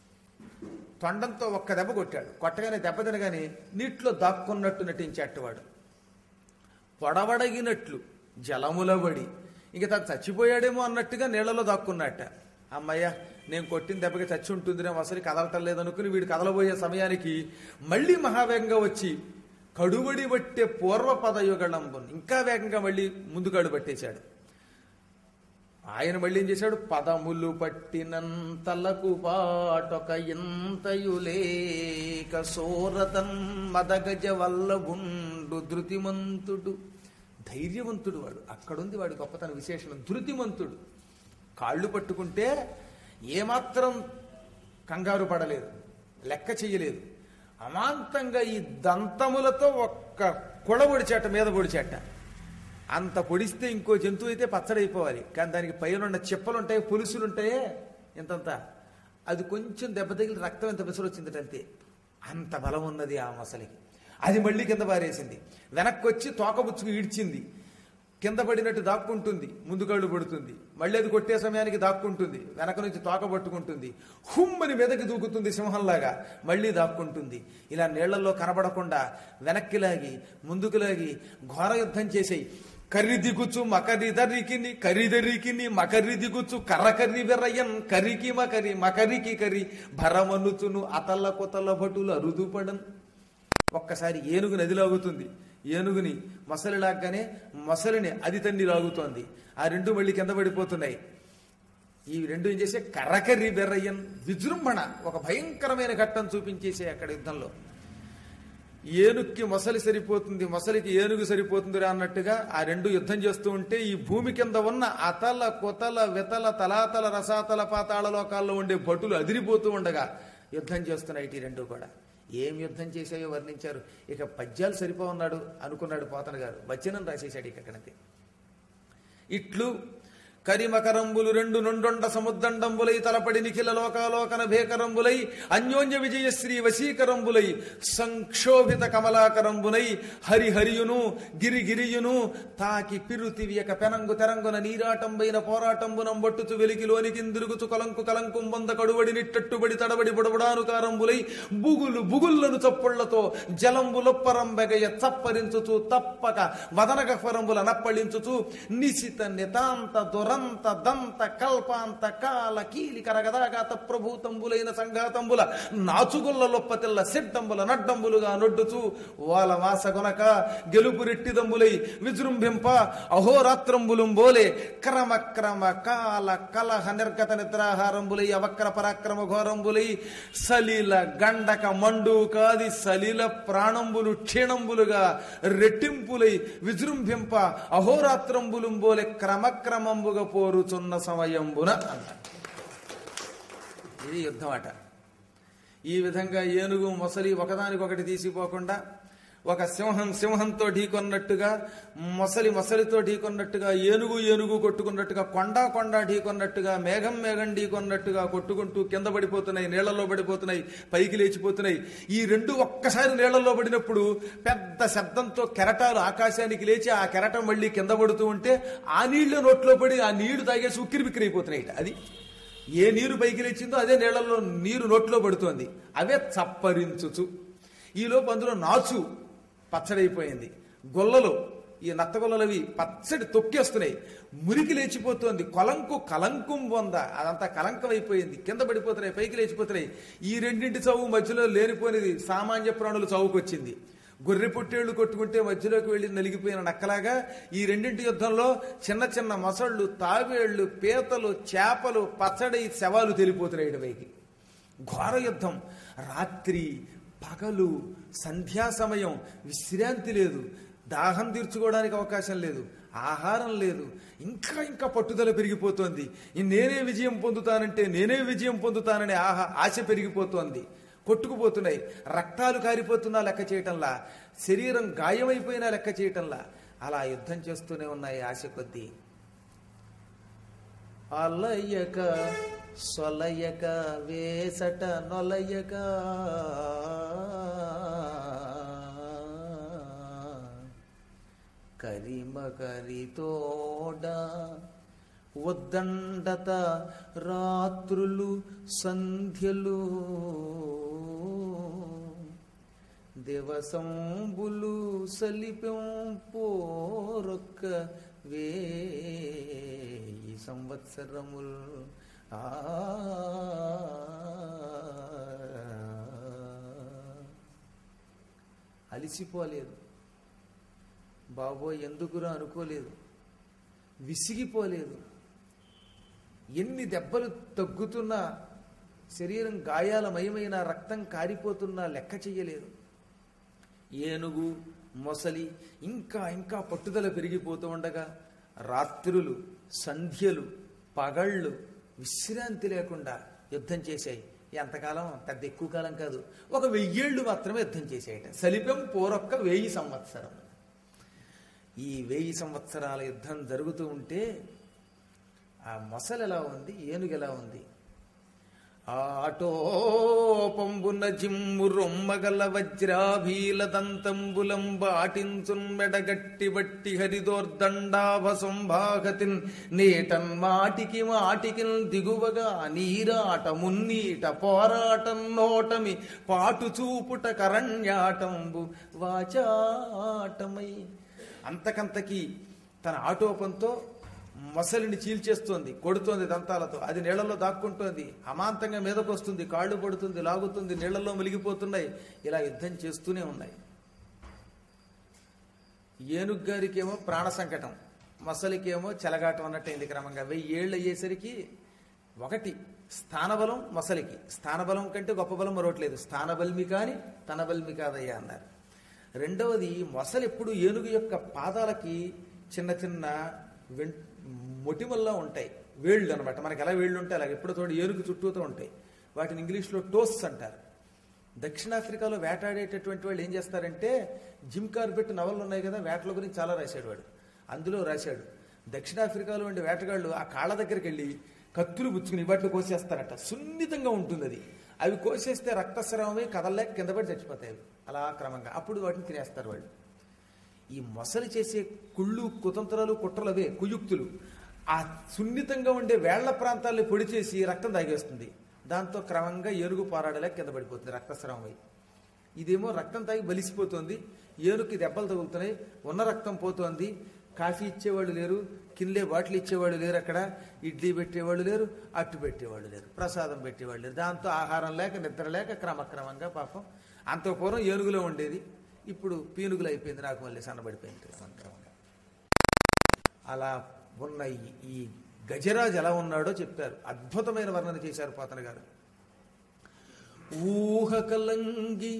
తొండంతో ఒక్క దెబ్బ కొట్టాడు. కొట్టగానే దెబ్బ తినగానే నీటిలో దాక్కున్నట్టు నటించేటవాడు. పొడవడగినట్లు జలములబడి, ఇంక తను చచ్చిపోయాడేమో అన్నట్టుగా నీళ్లలో దాక్కున్నట్ట. అమ్మయ్య, నేను కొట్టిన దెబ్బకి చచ్చి ఉంటుందిరే, అసలు కదలటం లేదనుకుని వీడు కదలబోయే సమయానికి మళ్ళీ మహావేగంగా వచ్చి కడుబడి పట్టే పూర్వ పదయుగళంబున్, ఇంకా వేగంగా మళ్ళీ ముందు కడు పట్టేశాడు. ఆయన మళ్ళీ ఏం చేశాడు, పదములు పట్టినంతలకు పాటొక ఇంతయులేక సోరతన్ మదగజ వల్లభుండు ధృతిమంతుడు. ధైర్యవంతుడు వాడు. అక్కడుంది వాడి గొప్పతన విశేషణం, ధృతిమంతుడు. కాళ్ళు పట్టుకుంటే ఏమాత్రం కంగారు పడలేదు, లెక్క చెయ్యలేదు. అమాంతంగా ఈ దంతములతో ఒక్క కుళ పొడిచేట, మీద పొడిచేట. అంత పొడిస్తే ఇంకో జంతువు అయితే పచ్చడైపోవాలి, కానీ దానికి పైన చిప్పలుంటాయి, పులుసులుంటాయే ఇంతంత, అది కొంచెం దెబ్బ తగిలి రక్తం ఎంత పిసరు వచ్చింది అంతే. అంత బలం ఉన్నది ఆ మొసలికి. అది మళ్ళీ కింద పారేసింది. వెనక్కి వచ్చి తోకబుచ్చుకు ఈడ్చింది. కింద పడినట్టు దాక్కుంటుంది, ముందు కళ్ళు పడుతుంది. మళ్ళీ అది కొట్టే సమయానికి దాక్కుంటుంది, వెనక నుంచి తోక పట్టుకుంటుంది. హుమ్మని మీదకి దూకుతుంది సింహంలాగా, మళ్ళీ దాక్కుంటుంది. ఇలా నీళ్లలో కనబడకుండా వెనక్కి లాగి ముందుకు లాగి ఘోర యుద్ధం చేసేయి. కర్రి దిగుచు మకరి దరికిని కరిదరికిని మకరి దిగుచు కర్రకర్రి వెర్రయ్యన్ కరికి మకరి మకరికి కరి భరమనుచును అతల్ల కొతల భటులు అరుదుపడన్. ఒక్కసారి ఏనుగు నది లాగుతుంది, ఏనుగుని మొసలి లాగ్గానే మొసలిని అది తండ్రి లాగుతోంది. ఆ రెండు మళ్ళీ కింద పడిపోతున్నాయి. ఈ రెండు ఏం చేసే కర్రకర్రి బెర్రయ్యన్, విజృంభణ, ఒక భయంకరమైన ఘట్టం చూపించేసే అక్కడ యుద్ధంలో. ఏనుక్కి మొసలి సరిపోతుంది, మొసలికి ఏనుగు సరిపోతుంది అన్నట్టుగా ఆ రెండు యుద్ధం చేస్తూ ఉంటే ఈ భూమి కింద ఉన్న అతల కొతల వెతల తలాతల రసాతల పాతాళ లోకాల్లో ఉండే భటులు అదిరిపోతూ ఉండగా యుద్ధం చేస్తున్నాయి ఈ రెండు కూడా. ఏం యుద్ధం చేసాయో వర్ణించారు. ఇక పద్యాలు సరిపోన్నాడు అనుకున్నాడు పోతన గారు, వచనం రాసేశాడు ఇక అక్కడంతే. ఇట్లు కరిమకరంబులు రెండు నుండొండ సముద్దండంబులై తలపడి నిఖిల లోకాలోకన భేకరంబులై అన్యోన్య విజయశ్రీ వశీకరంబులై సంక్షోభిత కమలాకరంబునై హరిహరియును గిరిగిరియును తాకి పిరుతివియక పెనంగు తెరంగున నీరాటంబైన పోరాటంబునం బొట్టుచు వెలికిలోనికిందిరుగుచు కలంకు కలంకుం బొంద కడుబడి నిట్టట్టుబడి తడబడి బుడబుడానుకారంబులై బుగులు బుగుళ్లను చప్పుళ్లతో జలంబులొప్పరంబెగయ చప్పరించుచు తప్పక వదనగఫరంబుల నప్పళించుచు నిశిత నితాంత దురంత దంత కల్పాంత కాల కీలి కరగదాగాత ప్రభూతంబులైన సంఘాతంబుల నాచుగుల్ల లొప్పతిల్ల సిడ్డంబుల నడ్డంబులుగా నొడ్డుచు వాళ్ళ వాసగొనక గెలుపు రెట్టిదంబులై విజృంభింప అహోరాత్రంబులుం బోలే క్రమ క్రమ కాల కలహ నిర్గత నిద్రాహారంబులై అవక్ర పరాక్రమ ఘోరంబులై సలీల గండక మండు కాది సలీల ప్రాణంబులు క్షీణంబులుగా రెట్టింపులై విజృంభింప అహోరాత్రంబులుం బోలే క్రమక్రమంబుగా పోరుచున్న సమయంబున అంట. ఇది యుద్ధం అట. ఈ విధంగా ఏనుగు మొసలి ఒకదానికొకటి తీసిపోకుండా ఒక సింహం సింహంతో ఢీకొన్నట్టుగా మొసలి మొసలితో ఢీకొన్నట్టుగా ఏనుగు ఏనుగు కొట్టుకున్నట్టుగా కొండ కొండ ఢీకొన్నట్టుగా మేఘం మేఘం ఢీకొన్నట్టుగా కొట్టుకుంటూ కింద పడిపోతున్నాయి, నీళ్లలో పడిపోతున్నాయి, పైకి లేచిపోతున్నాయి. ఈ రెండు ఒక్కసారి నీళ్లలో పడినప్పుడు పెద్ద శబ్దంతో కెరటాలు ఆకాశానికి లేచి ఆ కెరటం మళ్ళీ కింద పడుతూ ఉంటే ఆ నీళ్లు నోట్లో పడి ఆ నీళ్లు తాగేసి ఉక్కిరి బిక్కిరి అయిపోతున్నాయి. అది ఏ నీరు పైకి లేచిందో అదే నీళ్లలో నీరు నోట్లో పడుతోంది. అవే చప్పరించుచు. ఈలోపు అందులో నాచు పచ్చడైపోయింది. గొల్లలు ఈ నత్తగొల్లలవి పచ్చడి తొక్కేస్తున్నాయి. మురికి లేచిపోతుంది. కొలంకు కలంకుం బొంద అదంతా కలంకం అయిపోయింది. కింద పడిపోతున్నాయి, పైకి లేచిపోతున్నాయి. ఈ రెండింటి చౌవు మధ్యలో లేనిపోయినది సామాన్య ప్రాణులు చౌవుకొచ్చింది. గొర్రె పుట్టేళ్లు కొట్టుకుంటే మధ్యలోకి వెళ్ళి నలిగిపోయిన నక్కలాగా ఈ రెండింటి యుద్ధంలో చిన్న చిన్న మొసళ్ళు, తాబేళ్లు, పీతలు, చేపలు పచ్చడి శవాలు తెలిపోతున్నాయి పైకి. ఘోర యుద్ధం. రాత్రి పగలు సంధ్యా సమయం, విశ్రాంతి లేదు, దాహం తీర్చుకోవడానికి అవకాశం లేదు, ఆహారం లేదు. ఇంకా ఇంకా పట్టుదల పెరిగిపోతోంది. నేనే విజయం పొందుతానంటే నేనే విజయం పొందుతాననే ఆహా ఆశ పెరిగిపోతోంది. కొట్టుకుపోతున్నాయి. రక్తాలు కారిపోతున్నా లెక్క చేయటంలా, శరీరం గాయమైపోయినా లెక్క చేయటంలా అలా యుద్ధం చేస్తూనే ఉన్నాయి ఆశ కొద్దీ. అలయక సొలయక వేసట నొలయక కరిమ కరితోడ ఉద్దండత రాత్రులు సంధ్యలు దివసంబులు సలిపెం పోరొక్క వేయి సంవత్సరముల్ ఆ అలిసిపోలేదు. బాబోయ్ ఎందుకురా అనుకోలేదు. విసిగిపోలేదు. ఎన్ని దెబ్బలు తగ్గుతున్నా, శరీరం గాయాలమయమైన, రక్తం కారిపోతున్నా లెక్క చెయ్యలేదు. ఏనుగు మొసలి ఇంకా ఇంకా పట్టుదల పెరిగిపోతూ ఉండగా రాత్రులు సంధ్యలు పగళ్ళు విశ్రాంతి లేకుండా యుద్ధం చేశాయి. ఎంతకాలం? పెద్ద ఎక్కువ కాలం కాదు, ఒక వెయ్యేళ్లు మాత్రమే యుద్ధం చేసాయట. సలిపం పోరొక్క వెయ్యి సంవత్సరం. ఈ వెయ్యి సంవత్సరాల యుద్ధం జరుగుతూ ఉంటే ఆ మొసలు ఎలా ఉంది, ఏనుగు ఎలా ఉంది? ఆటోపంబున జిమ్ము రొమ్మగల వజ్రాభీల దంతంబులం బాటించున్ మెడగట్టి బట్టి హరిదోర్దండాభ సంభాగతిన్ నేటన్ మాటికి మాటికి దిగువగా నీరాట మున్నీట పోరాటం నోటమి పాటు చూపుట కరణ్యాటంబు వాచాటమై. అంతకంతకి తన ఆటోపంతో మొసలిని చీల్చేస్తోంది, కొడుతోంది దంతాలతో. అది నీళ్లలో దాక్కుంటోంది, అమాంతంగా మీదకు వస్తుంది, కాళ్ళు పడుతుంది, లాగుతుంది, నీళ్లలో మునిగిపోతున్నాయి. ఇలా యుద్ధం చేస్తూనే ఉన్నాయి. ఏనుగు గారికేమో ప్రాణ సంకటం, మొసలికేమో చెలగాటం అన్నట్టయింది. క్రమంగా వెయ్యి ఏళ్ళు అయ్యేసరికి ఒకటి స్థానబలం మొసలికి. స్థానబలం కంటే గొప్ప బలం మరొకట్లేదు. స్థానబల్మి కాని తన బల్మి కాదయ్యా అన్నారు. రెండవది, మొసలి ఎప్పుడు ఏనుగు యొక్క పాదాలకి చిన్న చిన్న వెం మొటిమల్లా ఉంటాయి, వేళ్ళు అనమాట. మనకి ఎలా వేళ్ళు ఉంటాయి అలాగే ఎప్పుడు తోడు ఏనుగు చుట్టూతో ఉంటాయి. వాటిని ఇంగ్లీష్లో టోస్ అంటారు. దక్షిణాఫ్రికాలో వేటాడేటటువంటి వాళ్ళు ఏం చేస్తారంటే, జిమ్ కార్బెట్ నవలు ఉన్నాయి కదా, వేటల గురించి చాలా రాశాడు వాడు. అందులో రాశాడు, దక్షిణాఫ్రికాలో ఉండే వేటగాళ్ళు ఆ కాళ్ళ దగ్గరికి వెళ్ళి కత్తులు పుచ్చుకుని వాటిని కోసేస్తారట. సున్నితంగా ఉంటుంది అది. అవి కోసేస్తే రక్తస్రావమై కదలలేక కింద పడి చచ్చిపోతాయి అవి. అలా క్రమంగా అప్పుడు వాటిని తినేస్తారు వాళ్ళు. ఈ మొసలి చేసే కుళ్ళు కుతంత్రాలు కుట్రలు అవే కుయుక్తులు. ఆ సున్నితంగా ఉండే వేళ్ల ప్రాంతాల్లో పొడి చేసి రక్తం తాగేస్తుంది. దాంతో క్రమంగా ఏనుగు పోరాడలేక కింద పడిపోతుంది రక్తస్రావమై. ఇదేమో రక్తం తాగి బలిసిపోతుంది, ఏనుగుకి దెబ్బలు తగులుతున్నాయి, ఉన్న రక్తం పోతోంది. కాఫీ ఇచ్చేవాళ్ళు లేరు, కిన్లే బాటిల్ ఇచ్చేవాళ్ళు లేరు, అక్కడ ఇడ్లీ పెట్టేవాళ్ళు లేరు, అట్టు పెట్టేవాళ్ళు లేరు, ప్రసాదం పెట్టేవాళ్ళు లేరు. దాంతో ఆహారం లేక నిద్ర లేక క్రమక్రమంగా పాపం అంత పూర్వం ఏనుగులో ఉండేది, ఇప్పుడు పీనుగులు అయిపోయింది, నాకు మళ్ళీ సన్నబడిపోయింది క్రమక్రమంగా. అలా ఉన్న ఈ గజరాజు ఎలా ఉన్నాడో చెప్పారు. అద్భుతమైన వర్ణన చేశారు పోతన గారు. ఊహకలంగి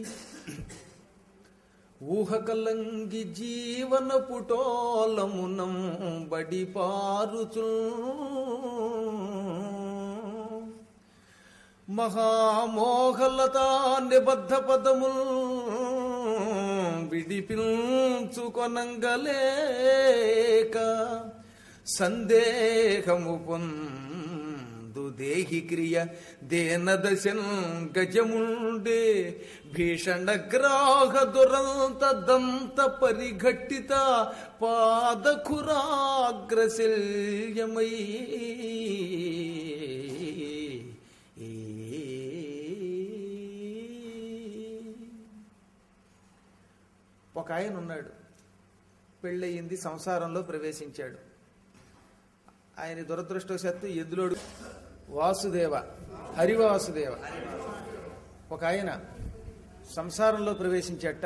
ఊహకలంగి జీవన పుటోలమునం బడి పారుచు మహామోహలతా నిబద్ధ పదముల్ విడిపించుకొనంగలేక సందేహము పొందు దేహి క్రియ దేనదశన్ గజముండే భీషణగ్రాహ దురంత దంత పరిఘట్టిత పాదఖురాగ్రశల్యమై ఒక ఆయన ఉన్నాడు, పెళ్ళయింది, సంసారంలో ప్రవేశించాడు. ఆయన దురదృష్టవశాత్తు ఎద్దులోడు వాసుదేవ హరివాసుదేవ ఒక ఆయన సంసారంలో ప్రవేశించాట.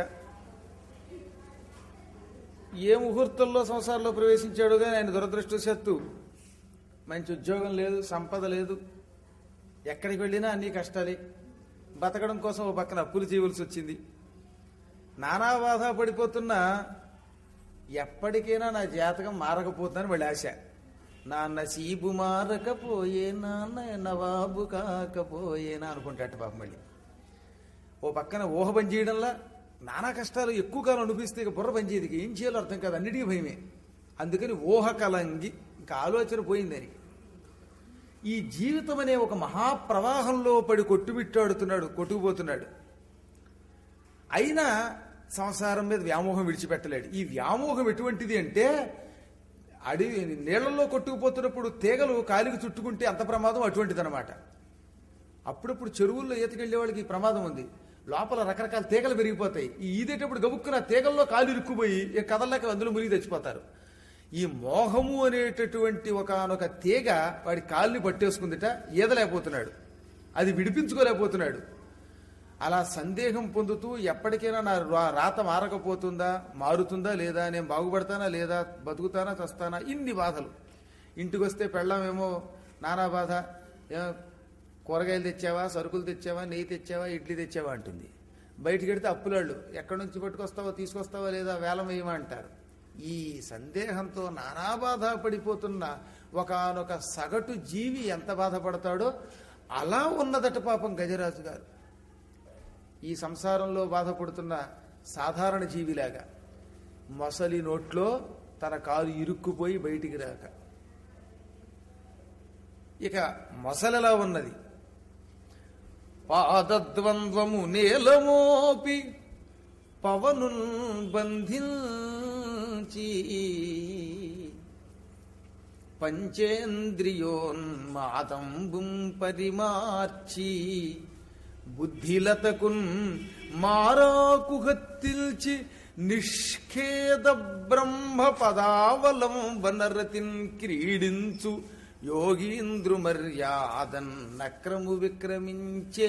ఏ ముహూర్తంలో సంసారంలో ప్రవేశించాడు కానీ ఆయన దురదృష్టవశాత్తు మంచి ఉద్యోగం లేదు, సంపద లేదు, ఎక్కడికి వెళ్ళినా అన్ని కష్టాలే. బతకడం కోసం ఓ పక్కన అప్పులు చేయవలసి వచ్చింది. నానా బాధ పడిపోతున్నా ఎప్పటికైనా నా జాతకం మారకపోతుందని వాళ్ళ ఆశ. నాన్న సీబు మారకపోయే, నాన్న నవాబు కాకపోయేనా అనుకుంటాట పాపం. మళ్ళీ ఓ పక్కన ఊహ పని చేయడంలా నానా కష్టాలు ఎక్కువ కాలం అనిపిస్తే ఇక బుర్ర పని చేయదు, ఏం చేయాలో అర్థం కాదు, అన్నిటికీ భయమే. అందుకని ఊహ కలంగి ఇంకా ఆలోచన పోయిందని ఈ జీవితం అనే ఒక మహాప్రవాహంలో పడి కొట్టుమిట్టాడుతున్నాడు, కొట్టుకుపోతున్నాడు. అయినా సంసారం మీద వ్యామోహం విడిచిపెట్టలేడు. ఈ వ్యామోహం ఎటువంటిది అంటే అడవి నీళ్లలో కొట్టుకుపోతున్నప్పుడు తీగలు కాలికి చుట్టుకుంటే అంత ప్రమాదం అటువంటిది అనమాట. అప్పుడప్పుడు చెరువుల్లో ఈతకెళ్లే వాళ్ళకి ఈ ప్రమాదం ఉంది. లోపల రకరకాల తీగలు పెరిగిపోతాయి. ఈ ఈదేటప్పుడు గబుక్కున తీగల్లో కాలు ఇరుక్కుపోయి ఇక కదలలేక అందులో మునిగి తెచ్చిపోతారు. ఈ మోహము అనేటటువంటి ఒకనొక తీగ వాడి కాలుని పట్టేసుకుందిట, ఈదలేకపోతున్నాడు, అది విడిపించుకోలేకపోతున్నాడు. అలా సందేహం పొందుతూ ఎప్పటికైనా నా రాత మారకపోతుందా, మారుతుందా లేదా, నేను బాగుపడతానా లేదా, బతుకుతానా చస్తానా, ఇన్ని బాధలు. ఇంటికి వస్తే పెళ్ళామేమో నానా బాధ, కూరగాయలు తెచ్చావా, సరుకులు తెచ్చావా, నెయ్యి తెచ్చావా, ఇడ్లీ తెచ్చావా అంటుంది. బయటికి వెడితే అప్పులాళ్ళు ఎక్కడి నుంచి పట్టుకొస్తావో తీసుకొస్తావా లేదా, వేలం వేయమా అంటారు. ఈ సందేహంతో నానా బాధ పడిపోతున్న ఒకనొక సగటు జీవి ఎంత బాధపడతాడో అలా ఉన్నదట పాపం గజరాజు గారు. ఈ సంసారంలో బాధపడుతున్న సాధారణ జీవిలాగా మొసలి నోట్లో తన కాలు ఇరుక్కుపోయి బయటికి రాక. ఇక మొసలెలా ఉన్నది, పాదద్వంద్వము నేలమోపి పవను బంధించి పంచేంద్రియోన్మాదంబుం పరిమార్చి బుద్ధిలతకున్ మారాకు హత్తిల్చి నిష్ఖేద బ్రహ్మ పదావలం వనరతిన్ క్రీడించు యోగీంద్రు మర్యాదన్ నక్రము విక్రమించే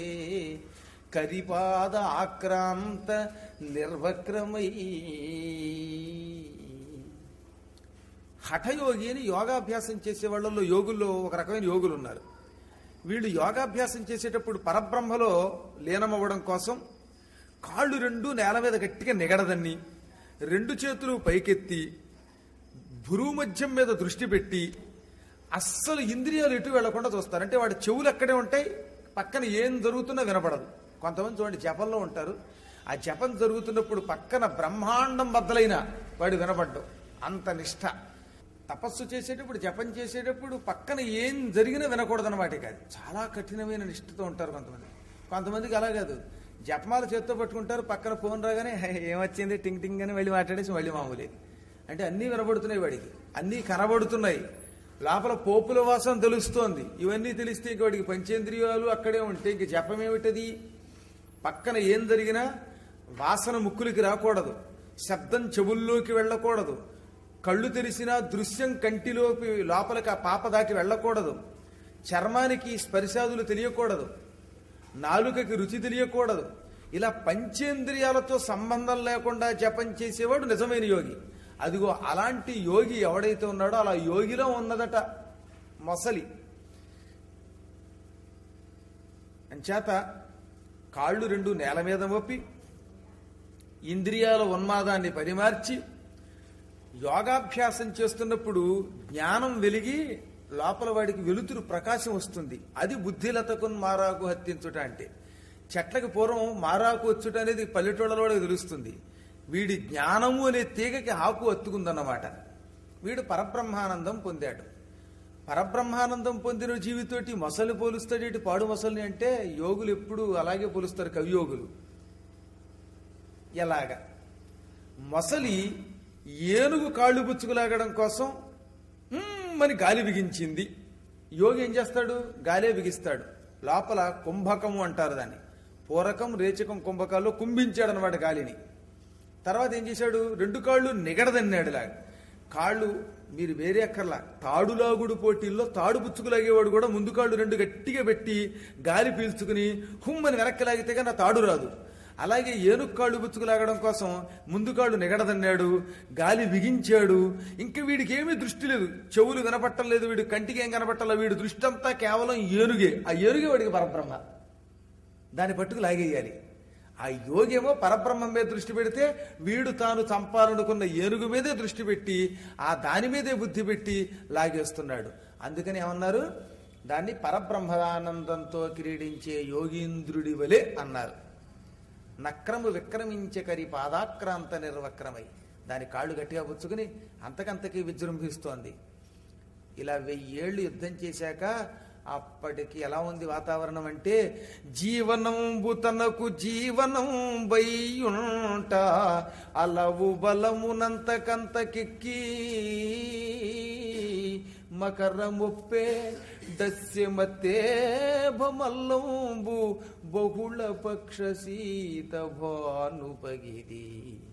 కరిపాద ఆక్రాంత నిర్వక్రమై. హఠయోగి అని యోగాభ్యాసం చేసే వాళ్ళలో యోగుల్లో ఒక రకమైన యోగులు ఉన్నారు. వీళ్ళు యోగాభ్యాసం చేసేటప్పుడు పరబ్రహ్మలో లీనమవ్వడం కోసం కాళ్ళు రెండు నేల మీద గట్టిగా నిగడదన్ని, రెండు చేతులు పైకెత్తి భురుమధ్యం మీద దృష్టి పెట్టి అస్సలు ఇంద్రియాలు ఎటు వెళ్లకుండా చూస్తారు. అంటే వాడి చెవులు ఎక్కడే ఉంటాయి, పక్కన ఏం జరుగుతున్నా వినపడదు. కొంతమంది చూడండి జపంలో ఉంటారు, ఆ జపం జరుగుతున్నప్పుడు పక్కన బ్రహ్మాండం బద్దలైన వాడు వినపడ్డం, అంత నిష్ఠ. తపస్సు చేసేటప్పుడు జపం చేసేటప్పుడు పక్కన ఏం జరిగినా వినకూడదన్నమాట. కాదు, చాలా కఠినమైన నిష్ఠతో ఉంటారు కొంతమంది. కొంతమందికి అలా కాదు, జపమాల చేత్తో పట్టుకుంటారు, పక్కన ఫోన్ రాగానే ఏమొచ్చింది టింగ్ టింగ్ అని మళ్ళీ మాట్లాడేసి మళ్ళీ మామూలే. అంటే అన్నీ వినబడుతున్నాయి వాడికి, అన్నీ కనబడుతున్నాయి, లోపల పోపుల వాసన తెలుస్తోంది. ఇవన్నీ తెలిస్తే ఇంక వాడికి పంచేంద్రియాలు అక్కడే ఉంటే ఇంక జపం ఏమిటది? పక్కన ఏం జరిగినా వాసన ముక్కులకి రాకూడదు, శబ్దం చెవుల్లోకి వెళ్ళకూడదు, కళ్ళు తెరిసినా దృశ్యం కంటిలోకి లోపలికి ఆ పాప దాటి వెళ్ళకూడదు, చర్మానికి స్పర్శాదులు తెలియకూడదు, నాలుకకి రుచి తెలియకూడదు. ఇలా పంచేంద్రియాలతో సంబంధం లేకుండా జపం చేసేవాడు నిజమైన యోగి. అదిగో అలాంటి యోగి ఎవడైతే ఉన్నాడో అలా యోగిలో ఉన్నదట మొసలి. అంచేత కాళ్ళు రెండు నేల మీద మోపి ఇంద్రియాల ఉన్మాదాన్ని పరిమార్చి యోగాభ్యాసం చేస్తున్నప్పుడు జ్ఞానం వెలిగి లోపల వాడికి వెలుతురు ప్రకాశం వస్తుంది. అది బుద్ధిలతకు మారాకు హత్తించుట అంటే. చెట్లకి పూర్వం మారాకు వచ్చుట అనేది పల్లెటూళ్ళలో వాడికి తెలుస్తుంది. వీడి జ్ఞానము అనే తీగకి ఆకు అత్తుకుందన్నమాట. వీడు పరబ్రహ్మానందం పొందాడు. పరబ్రహ్మానందం పొందిన జీవితోటి మొసలి పోలుస్తాడేటి పాడు మొసలిని అంటే యోగులు ఎప్పుడు అలాగే పోలుస్తారు, కవియోగులు. ఎలాగా? మొసలి ఏనుగు కాళ్ళు పుచ్చుకులాగడం కోసం మరి గాలి బిగించింది. యోగి ఏం చేస్తాడు? గాలే బిగిస్తాడు. లోపల కుంభకము అంటారు దాన్ని. పూరకం, రేచకం, కుంభకాల్లో కుంభించాడు అనమాట గాలిని. తర్వాత ఏం చేశాడు? రెండు కాళ్ళు నిగడదన్నాడులాగా. కాళ్ళు మీరు వేరే అక్కర్లా, తాడులాగుడు పోటీల్లో తాడు పుచ్చుకులాగేవాడు కూడా ముందు కాళ్ళు రెండు గట్టిగా పెట్టి గాలి పీల్చుకుని హుమ్మని వెనక్కి లాగితే కానీ తాడు రాదు. అలాగే ఏనుగు కాళ్ళు పుచ్చుకులాగడం కోసం ముందు కాళ్ళు నిగడదన్నాడు, గాలి బిగించాడు. ఇంకా వీడికి ఏమీ దృష్టి లేదు, చెవులు వినపట్టం లేదు, వీడు కంటికి ఏం కనపట్టాల, వీడి దృష్టి అంతా కేవలం ఏనుగే. ఆ ఏనుగే వాడికి పరబ్రహ్మ. దాన్ని పట్టుకు లాగేయాలి. ఆ యోగేమో పరబ్రహ్మం మీద దృష్టి పెడితే వీడు తాను చంపాలనుకున్న ఏనుగు మీదే దృష్టి పెట్టి ఆ దాని మీదే బుద్ధి పెట్టి లాగేస్తున్నాడు. అందుకని ఏమన్నారు? దాన్ని పరబ్రహ్మానందంతో క్రీడించే యోగీంద్రుడి వలె అన్నారు. నక్రము విక్రమించకరి పాదాక్రాంత నిర్వక్రమై. దాని కాళ్ళు గట్టిగా పుచ్చుకుని అంతకంతకీ విజృంభిస్తోంది. ఇలా వెయ్యేళ్లు యుద్ధం చేశాక అప్పటికి ఎలా ఉంది వాతావరణం అంటే, జీవనంబు తనకు జీవనం బయ్యుంట అలవు బలమునంతకంతకెక్కి మకర ముప్పే దస్యమతే భమల్లంబు బహుళ పక్ష సీత భానుపగిది.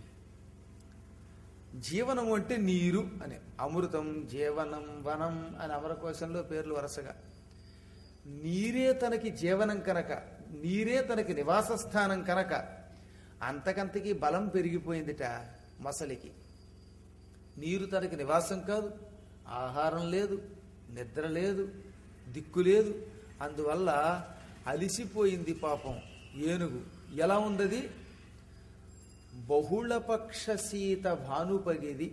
జీవనం అంటే నీరు అని, అమృతం, జీవనం, వనం అని అమరకోశంలో పేర్లు వరుసగా. నీరే తనకి జీవనం కనుక, నీరే తనకి నివాస స్థానం కనుక అంతకంతకి బలం పెరిగిపోయిందిట మొసలికి. నీరు తనకి నివాసం కాదు, ఆహారం లేదు, నిద్ర లేదు, దిక్కు లేదు. అందువల్ల అలిసిపోయింది పాపం ఏనుగు. ఎలా ఉందది? బహుళపక్ష సీత భానుపగిది.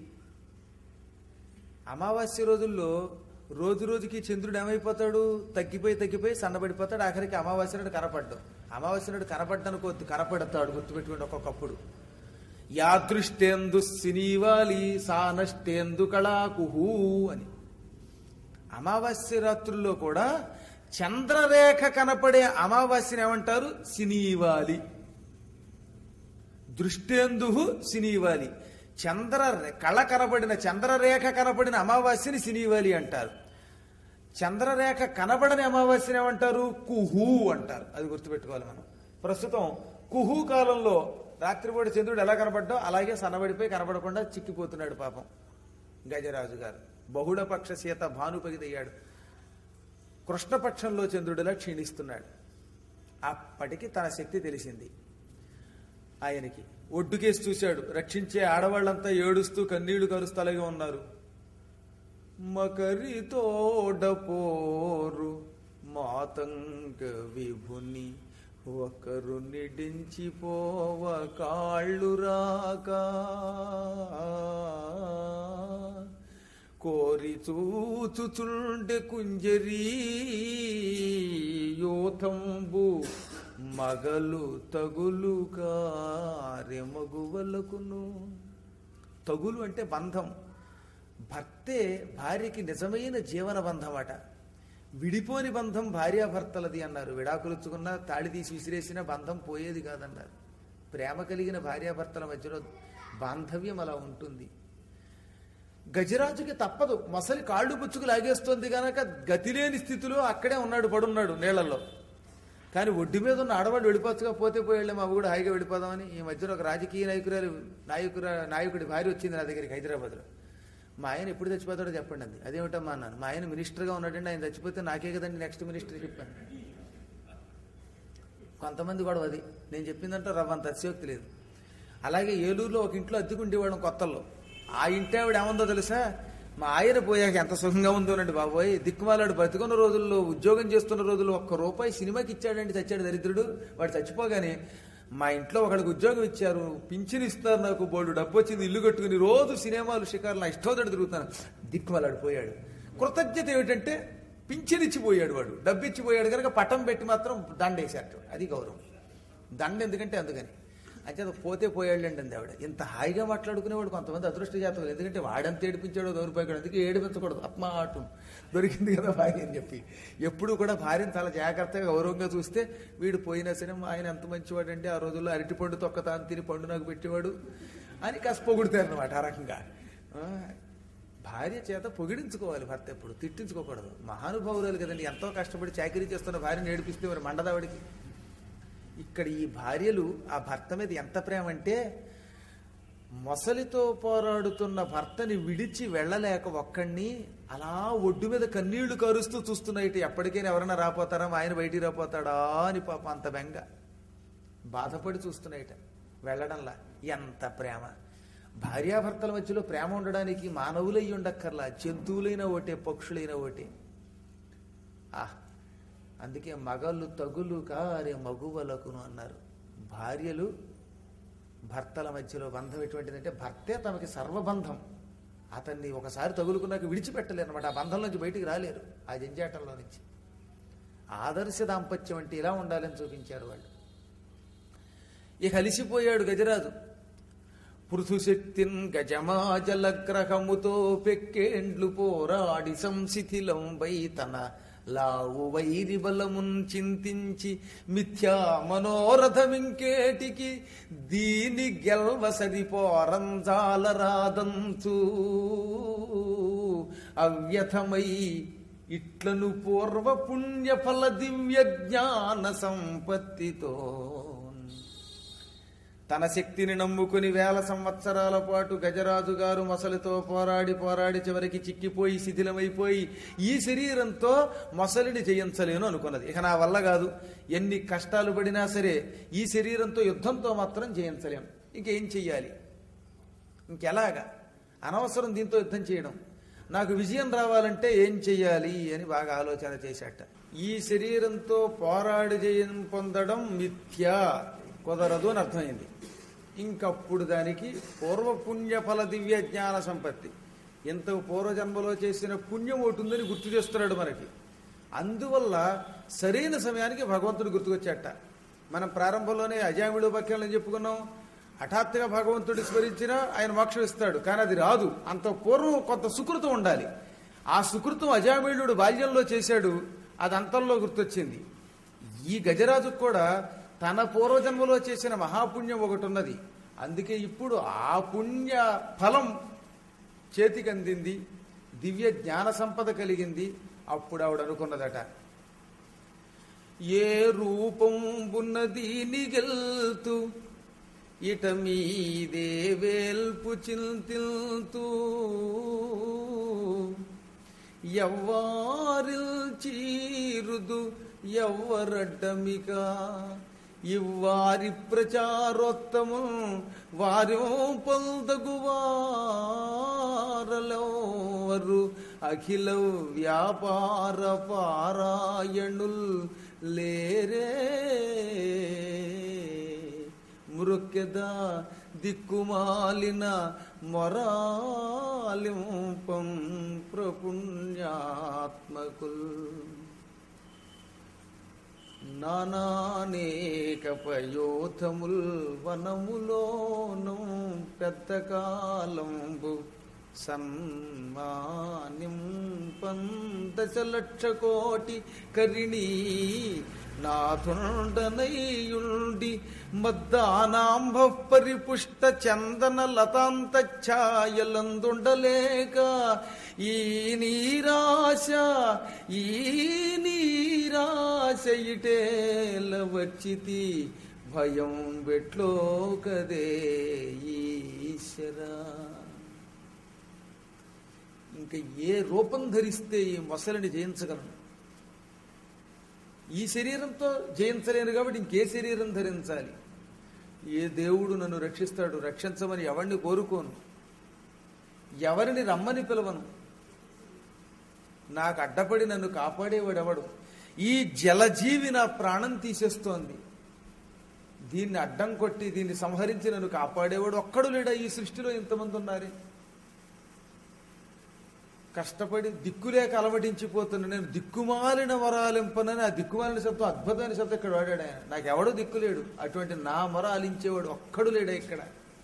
అమావాస్య రోజుల్లో రోజు రోజుకి చంద్రుడు ఏమైపోతాడు? తగ్గిపోయి తగ్గిపోయి సన్నబడిపోతాడు. ఆఖరికి అమావాస్య నాడు కనపడ్డాడు. అమావాస్య నాడు కనపడ్డానుకోద్దు, కనపడతాడు. గుర్తుపెట్టుకోండి ఒక్కొక్కప్పుడు. యాదృష్టేందు సినీవాలి సానష్టేందు కళాకుహూ అని. అమావాస్య రాత్రుల్లో కూడా చంద్రరేఖ కనపడే అమావాస్యని ఏమంటారు? సినీవాలి. దృష్టేందు సినీవాలి. చంద్ర కళ కనబడిన, చంద్రరేఖ కనబడిన అమావాస్యని సినీవాలి అంటారు. చంద్రరేఖ కనబడని అమావాస్యని ఏమంటారు? కుహూ అంటారు. అది గుర్తుపెట్టుకోవాలి మనం. ప్రస్తుతం కుహూ కాలంలో రాత్రిపూట చంద్రుడు ఎలా కనబడ్డా అలాగే సన్నబడిపోయి కనబడకుండా చిక్కిపోతున్నాడు పాపం గజరాజు గారు. బహుళపక్ష సీత భానుపగిదయ్యాడు. కృష్ణపక్షంలో చంద్రుడిలా క్షీణిస్తున్నాడు. అప్పటికి తన శక్తి తెలిసింది ఆయనకి. ఒడ్డుకేసి చూశాడు. రక్షించే ఆడవాళ్ళంతా ఏడుస్తూ కన్నీళ్లు కరుస్తూ అలాగే ఉన్నారు. మకరి తోడపోరు మాతంగ విభుని ఒకరు నిడించిపోవ కాళ్ళు రాక కోరి చూచుచుండె కుంజరీ యోతంబు మగలు తగులు కారెమగువలకును. తగులు అంటే బంధం. భర్తే భార్యకి నిజమైన జీవన బంధం అట. విడిపోని బంధం భార్యాభర్తలది అన్నారు. విడాకులుచ్చుకున్నా తాళి తీసి విసిరేసిన బంధం పోయేది కాదన్నారు. ప్రేమ కలిగిన భార్యాభర్తల మధ్యలో బాంధవ్యం అలా ఉంటుంది. గజరాజుకి తప్పదు, మొసలి కాళ్ళు పుచ్చుకు లాగేస్తోంది కనుక గతిలేని స్థితిలో అక్కడే ఉన్నాడు, పడున్నాడు నీళ్లలో. కానీ ఒడ్డు మీద ఉన్న ఆడవాళ్ళు వెళ్ళిపోవచ్చుగా, పోతే పోయేళ్ళే మా కూడా హాయిగా వెళ్ళిపోదామని. ఈ మధ్యలో ఒక రాజకీయ నాయకురాలు నాయకురా నాయకుడి భార్య వచ్చింది నా దగ్గరికి హైదరాబాద్లో. మా ఆయన ఎప్పుడు చచ్చిపోతాడో చెప్పండి అంది. అదేమిటమ్మా అన్నాను. మా ఆయన మినిస్టర్గా ఉన్నాడండి, ఆయన చచ్చిపోతే నాకే కదండి నెక్స్ట్ మినిస్టర్ చెప్పాను. కొంతమంది కూడా అది నేను చెప్పిందంటే రవ్వంత అతిశయోక్తి లేదు. అలాగే ఏలూరులో ఒక ఇంట్లో అద్దెకుండేవాడు కొత్తల్లో. ఆ ఇంటి ఆవిడ ఏముందో తెలుసా, మా ఆయన పోయాక ఎంత సుఖంగా ఉందోనండి బాబోయ్, దిక్కుమాలాడు బతుకున్న రోజుల్లో ఉద్యోగం చేస్తున్న రోజుల్లో ఒక్క రూపాయి సినిమాకి ఇచ్చాడండి, చచ్చాడు దరిద్రుడు. వాడు చచ్చిపోగానే మా ఇంట్లో ఒకడికి ఉద్యోగం ఇచ్చారు, పింఛన్ ఇస్తారు, నాకు బోర్డు డబ్బు వచ్చింది, ఇల్లు కట్టుకుని రోజు సినిమాలు షికారులు నా ఇష్టోదడు తిరుగుతాను. దిక్కుమాలాడు పోయాడు. కృతజ్ఞత ఏమిటంటే పింఛన్ ఇచ్చిపోయాడు, వాడు డబ్బు ఇచ్చిపోయాడు కనుక పటం పెట్టి మాత్రం దండేశారు. అది గౌరవం. దండ ఎందుకంటే అందుకని అయితే పోతే పోయాళ్ళండి అంది ఆవిడ. ఇంత హాయిగా మాట్లాడుకునేవాడు కొంతమంది అదృష్ట జాతకులు. ఎందుకంటే వాడంత ఏడిపించాడో దౌర్భాగ్యం, అందుకే ఏడిపించకూడదు, అప్మాటం దొరికింది కదా భార్య అని చెప్పి. ఎప్పుడు కూడా భార్యను చాలా జాగ్రత్తగా గౌరవంగా చూస్తే వీడు పోయినా సరే ఆయన ఎంత మంచివాడంటే ఆ రోజుల్లో అరటి పండు తొక్క తాను తిని పండు నాకు పెట్టేవాడు అని కాస్త పొగుడుతారు అనమాట. ఆ రకంగా భార్య చేత పొగిడించుకోవాలి భర్త, ఎప్పుడు తిట్టించుకోకూడదు. మహానుభావురాలు కదండి, ఎంతో కష్టపడి చాకరీ చేస్తున్న భార్యను ఏడిపిస్తే మరి మండదావిడికి. ఇక్కడ ఈ భార్యలు ఆ భర్త మీద ఎంత ప్రేమ అంటే, మొసలితో పోరాడుతున్న భర్తని విడిచి వెళ్ళలేక ఒక్కడిని అలా ఒడ్డు మీద కన్నీళ్లు కరుస్తూ చూస్తున్నాయిట. ఎప్పటికైనా ఎవరైనా రాపోతారా, మా ఆయన బయటికి రాపోతాడా అని పాప అంత బెంగ బాధపడి చూస్తున్నాయిట వెళ్ళడంలా. ఎంత ప్రేమ! భార్యాభర్తల మధ్యలో ప్రేమ ఉండడానికి మానవులై ఉండక్కర్లా, జంతువులైన ఒకటే, పక్షులైన ఒకటే. ఆహ్ అందుకే మగళ్ళు తగులు కారే మగువలకును అన్నారు. భార్యలు భర్తల మధ్యలో బంధం ఎటువంటిదంటే, భర్తే తమకి సర్వబంధం. అతన్ని ఒకసారి తగులుకున్నాక విడిచిపెట్టలేరు అనమాట. ఆ బంధం నుంచి బయటికి రాలేరు, ఆ జంజాటంలో నుంచి. ఆదర్శ దాంపత్యం అంటే ఇలా ఉండాలని చూపించారు వాళ్ళు. ఇక అలిసిపోయాడు గజరాజు. పృథుశక్తిన్ గజమాజలగ్రహముతో పెక్కేండ్లు పోరాడి సంశిథిలం వై తన లావు వైరి బలమున్ చింతించి మిథ్యా మనోరథమింకేటికి దీని గెల్వ సరిపోరంజాలరాదంచు అవ్యథమై ఇట్లను పూర్వ పుణ్యఫల దివ్య జ్ఞాన సంపత్తితో తన శక్తిని నమ్ముకుని వేల సంవత్సరాల పాటు గజరాజు గారు మొసలితో పోరాడి పోరాడి చివరికి చిక్కిపోయి శిథిలమైపోయి ఈ శరీరంతో మొసలిని జయించలేను అనుకున్నది. ఇక నా వల్ల కాదు, ఎన్ని కష్టాలు పడినా సరే ఈ శరీరంతో యుద్ధంతో మాత్రం జయించలేం. ఇంకేం చెయ్యాలి, ఇంకెలాగా, అనవసరం దీంతో యుద్ధం చేయడం, నాకు విజయం రావాలంటే ఏం చెయ్యాలి అని బాగా ఆలోచన చేశాట. ఈ శరీరంతో పోరాడి జయం పొందడం మిథ్యా, కుదరదు అని అర్థమైంది. ఇంకప్పుడు దానికి పూర్వపుణ్యఫల దివ్య జ్ఞాన సంపత్తి, ఎంత పూర్వజన్మలో చేసిన పుణ్యం ఒకటి ఉందని గుర్తు చేస్తున్నాడు మనకి. అందువల్ల సరైన సమయానికి భగవంతుడు గుర్తుకొచ్చాట. మనం ప్రారంభంలోనే అజామిళు పక్యాలని చెప్పుకున్నాం. హఠాత్తుగా భగవంతుడు స్మరించినా ఆయన మోక్షం ఇస్తాడు, కానీ అది రాదు. అంత పూర్వం కొంత సుకృతం ఉండాలి. ఆ సుకృతం అజామిళుడు బాల్యంలో చేశాడు, అది అంతంలో గుర్తొచ్చింది. ఈ గజరాజుకు కూడా తన పూర్వజన్మలో చేసిన మహాపుణ్యం ఒకటి ఉన్నది. అందుకే ఇప్పుడు ఆ పుణ్య ఫలం చేతికి అందింది, దివ్య జ్ఞాన సంపద కలిగింది. అప్పుడు ఆవిడ అనుకున్నదట, ఏ రూపం ఉన్నది నిగెల్తూ ఇట మీదే వేల్పు చింతిల్తూ ఎవ్వారిల్ చీరుదు ఎవ్వరడ్డమిక ఇవ్వారి ప్రచారోత్తము వారి పొందగువారలెవ్వరు అఖిల వ్యాపార పారాయణుల్ లేరే మృక్కెద దిక్కుమాలిన మొరాలింపం ప్రపుణ్యాత్మకుల్ నానానేక పయోధముల్ వనములోను పెద్ద కాలంబు సన్మానిం పందశలక్ష కోటి కరిణీ నాథుండనయుండి మద్దానాంభ పరిపుష్ట చందన లతాంత ఛాయలందుండలేక ఈ నీరాశ ఈ నీరాశ ఇటేల వచ్చితి భయం వెట్లో కదే ఈశ్వరా. ఇంకా ఏ రూపం ధరిస్తే ఈ మొసలిని జయించగలను? ఈ శరీరంతో జయించలేను కాబట్టి ఇంకే శరీరం ధరించాలి? ఏ దేవుడు నన్ను రక్షిస్తాడు? రక్షించమని ఎవరిని కోరుకోను, ఎవరిని రమ్మని పిలవను. నాకు అడ్డపడి నన్ను కాపాడేవాడు ఎవడు? ఈ జలజీవి నా ప్రాణం తీసేస్తోంది. దీన్ని అడ్డం కొట్టి దీన్ని సంహరించి నన్ను కాపాడేవాడు ఒక్కడు లేడా? ఈ సృష్టిలో ఇంతమంది ఉన్నారే. కష్టపడి దిక్కులేక అలవడించిపోతున్నా నేను. దిక్కుమాలిన వరాలింపనని ఆ దిక్కుమాలిన శబ్దం అద్భుతమైన శబ్దం ఇక్కడ వాడాడు ఆయన. నాకెవడూ దిక్కులేడు. అటువంటి నా మొర ఆలించేవాడు ఒక్కడు లేడా ఇక్కడ?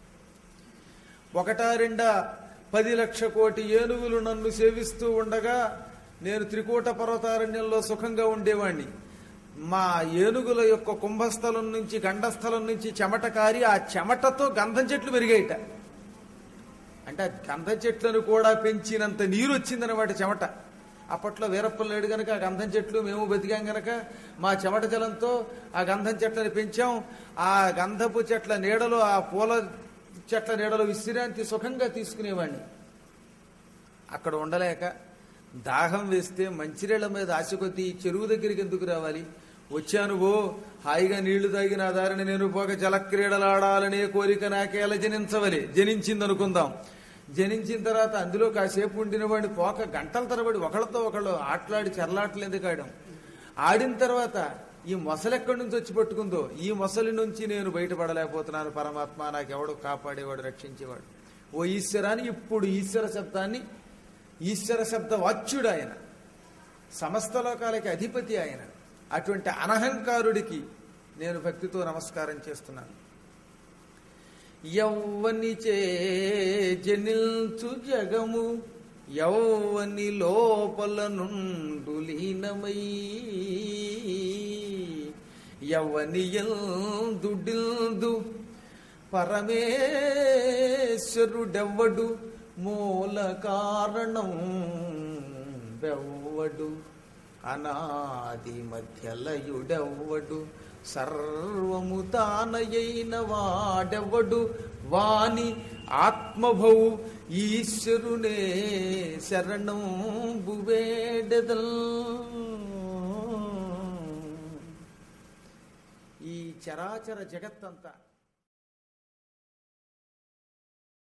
ఒకటా రెండా పది లక్ష కోటి ఏనుగులు నన్ను సేవిస్తూ ఉండగా నేను త్రికూట పర్వతారణ్యంలో సుఖంగా ఉండేవాణ్ణి. మా ఏనుగుల యొక్క కుంభస్థలం నుంచి గండస్థలం నుంచి చెమట కారి ఆ చెమటతో గంధం చెట్లు పెరిగాయిట. అంటే ఆ గంధం చెట్లను కూడా పెంచినంత నీరు వచ్చిందనమాట చెమట. అప్పట్లో వీరప్పలు లేడు గనక ఆ గంధం చెట్లు మేము బతికాం గనక మా చెమట జలంతో ఆ గంధం చెట్లను పెంచాం. ఆ గంధపు చెట్ల నీడలో ఆ పూల చెట్ల నీడలో విశ్రాంతి సుఖంగా తీసుకునేవాడిని. అక్కడ ఉండలేక దాహం వేస్తే మంచినీళ్ల మీద ఆశ కొద్దీ చెరువు దగ్గరికి ఎందుకు రావాలి? వచ్చాను ఓ హాయిగా నీళ్లు తాగి నా దారిని నేను పోక జలక్రీడలాడాలనే కోరిక నాకేలా జనించవలే. జనించిందనుకుందాం. జనించిన తర్వాత అందులో కాసేపు ఉండిన వాడిని పోక గంటల తరబడి ఒకళ్ళతో ఒకళ్ళు ఆటలాడి చెరలాటలు ఎందుకు ఆడాం. ఆడిన తర్వాత ఈ మొసలు ఎక్కడి నుంచి వచ్చి పట్టుకుందో, ఈ మొసలి నుంచి నేను బయటపడలేకపోతున్నాను. పరమాత్మ నాకెవడు కాపాడేవాడు, రక్షించేవాడు. ఓ ఈశ్వరాన్ని ఇప్పుడు ఈశ్వర శబ్దాన్ని, ఈశ్వర శబ్ద వాచ్యుడు ఆయన, సమస్త లోకాలకి అధిపతి ఆయన. అటువంటి అనహంకారుడికి నేను భక్తితో నమస్కారం చేస్తున్నాను. యౌవని చే జనిల్చు జగము యౌవని లోపల నుండు లీనమై యౌవని యందుడిల్దు పరమేశ్వరుడెవ్వడు మూల కారణం బెవ్వడు అనాది మధ్యలయుడెవ్వడు సర్వము తానయైన వాడెవ్వడు వాని ఆత్మభౌ ఈశ్వరునే శరణం బువేడెదల్. ఈ చరాచర జగత్తంతా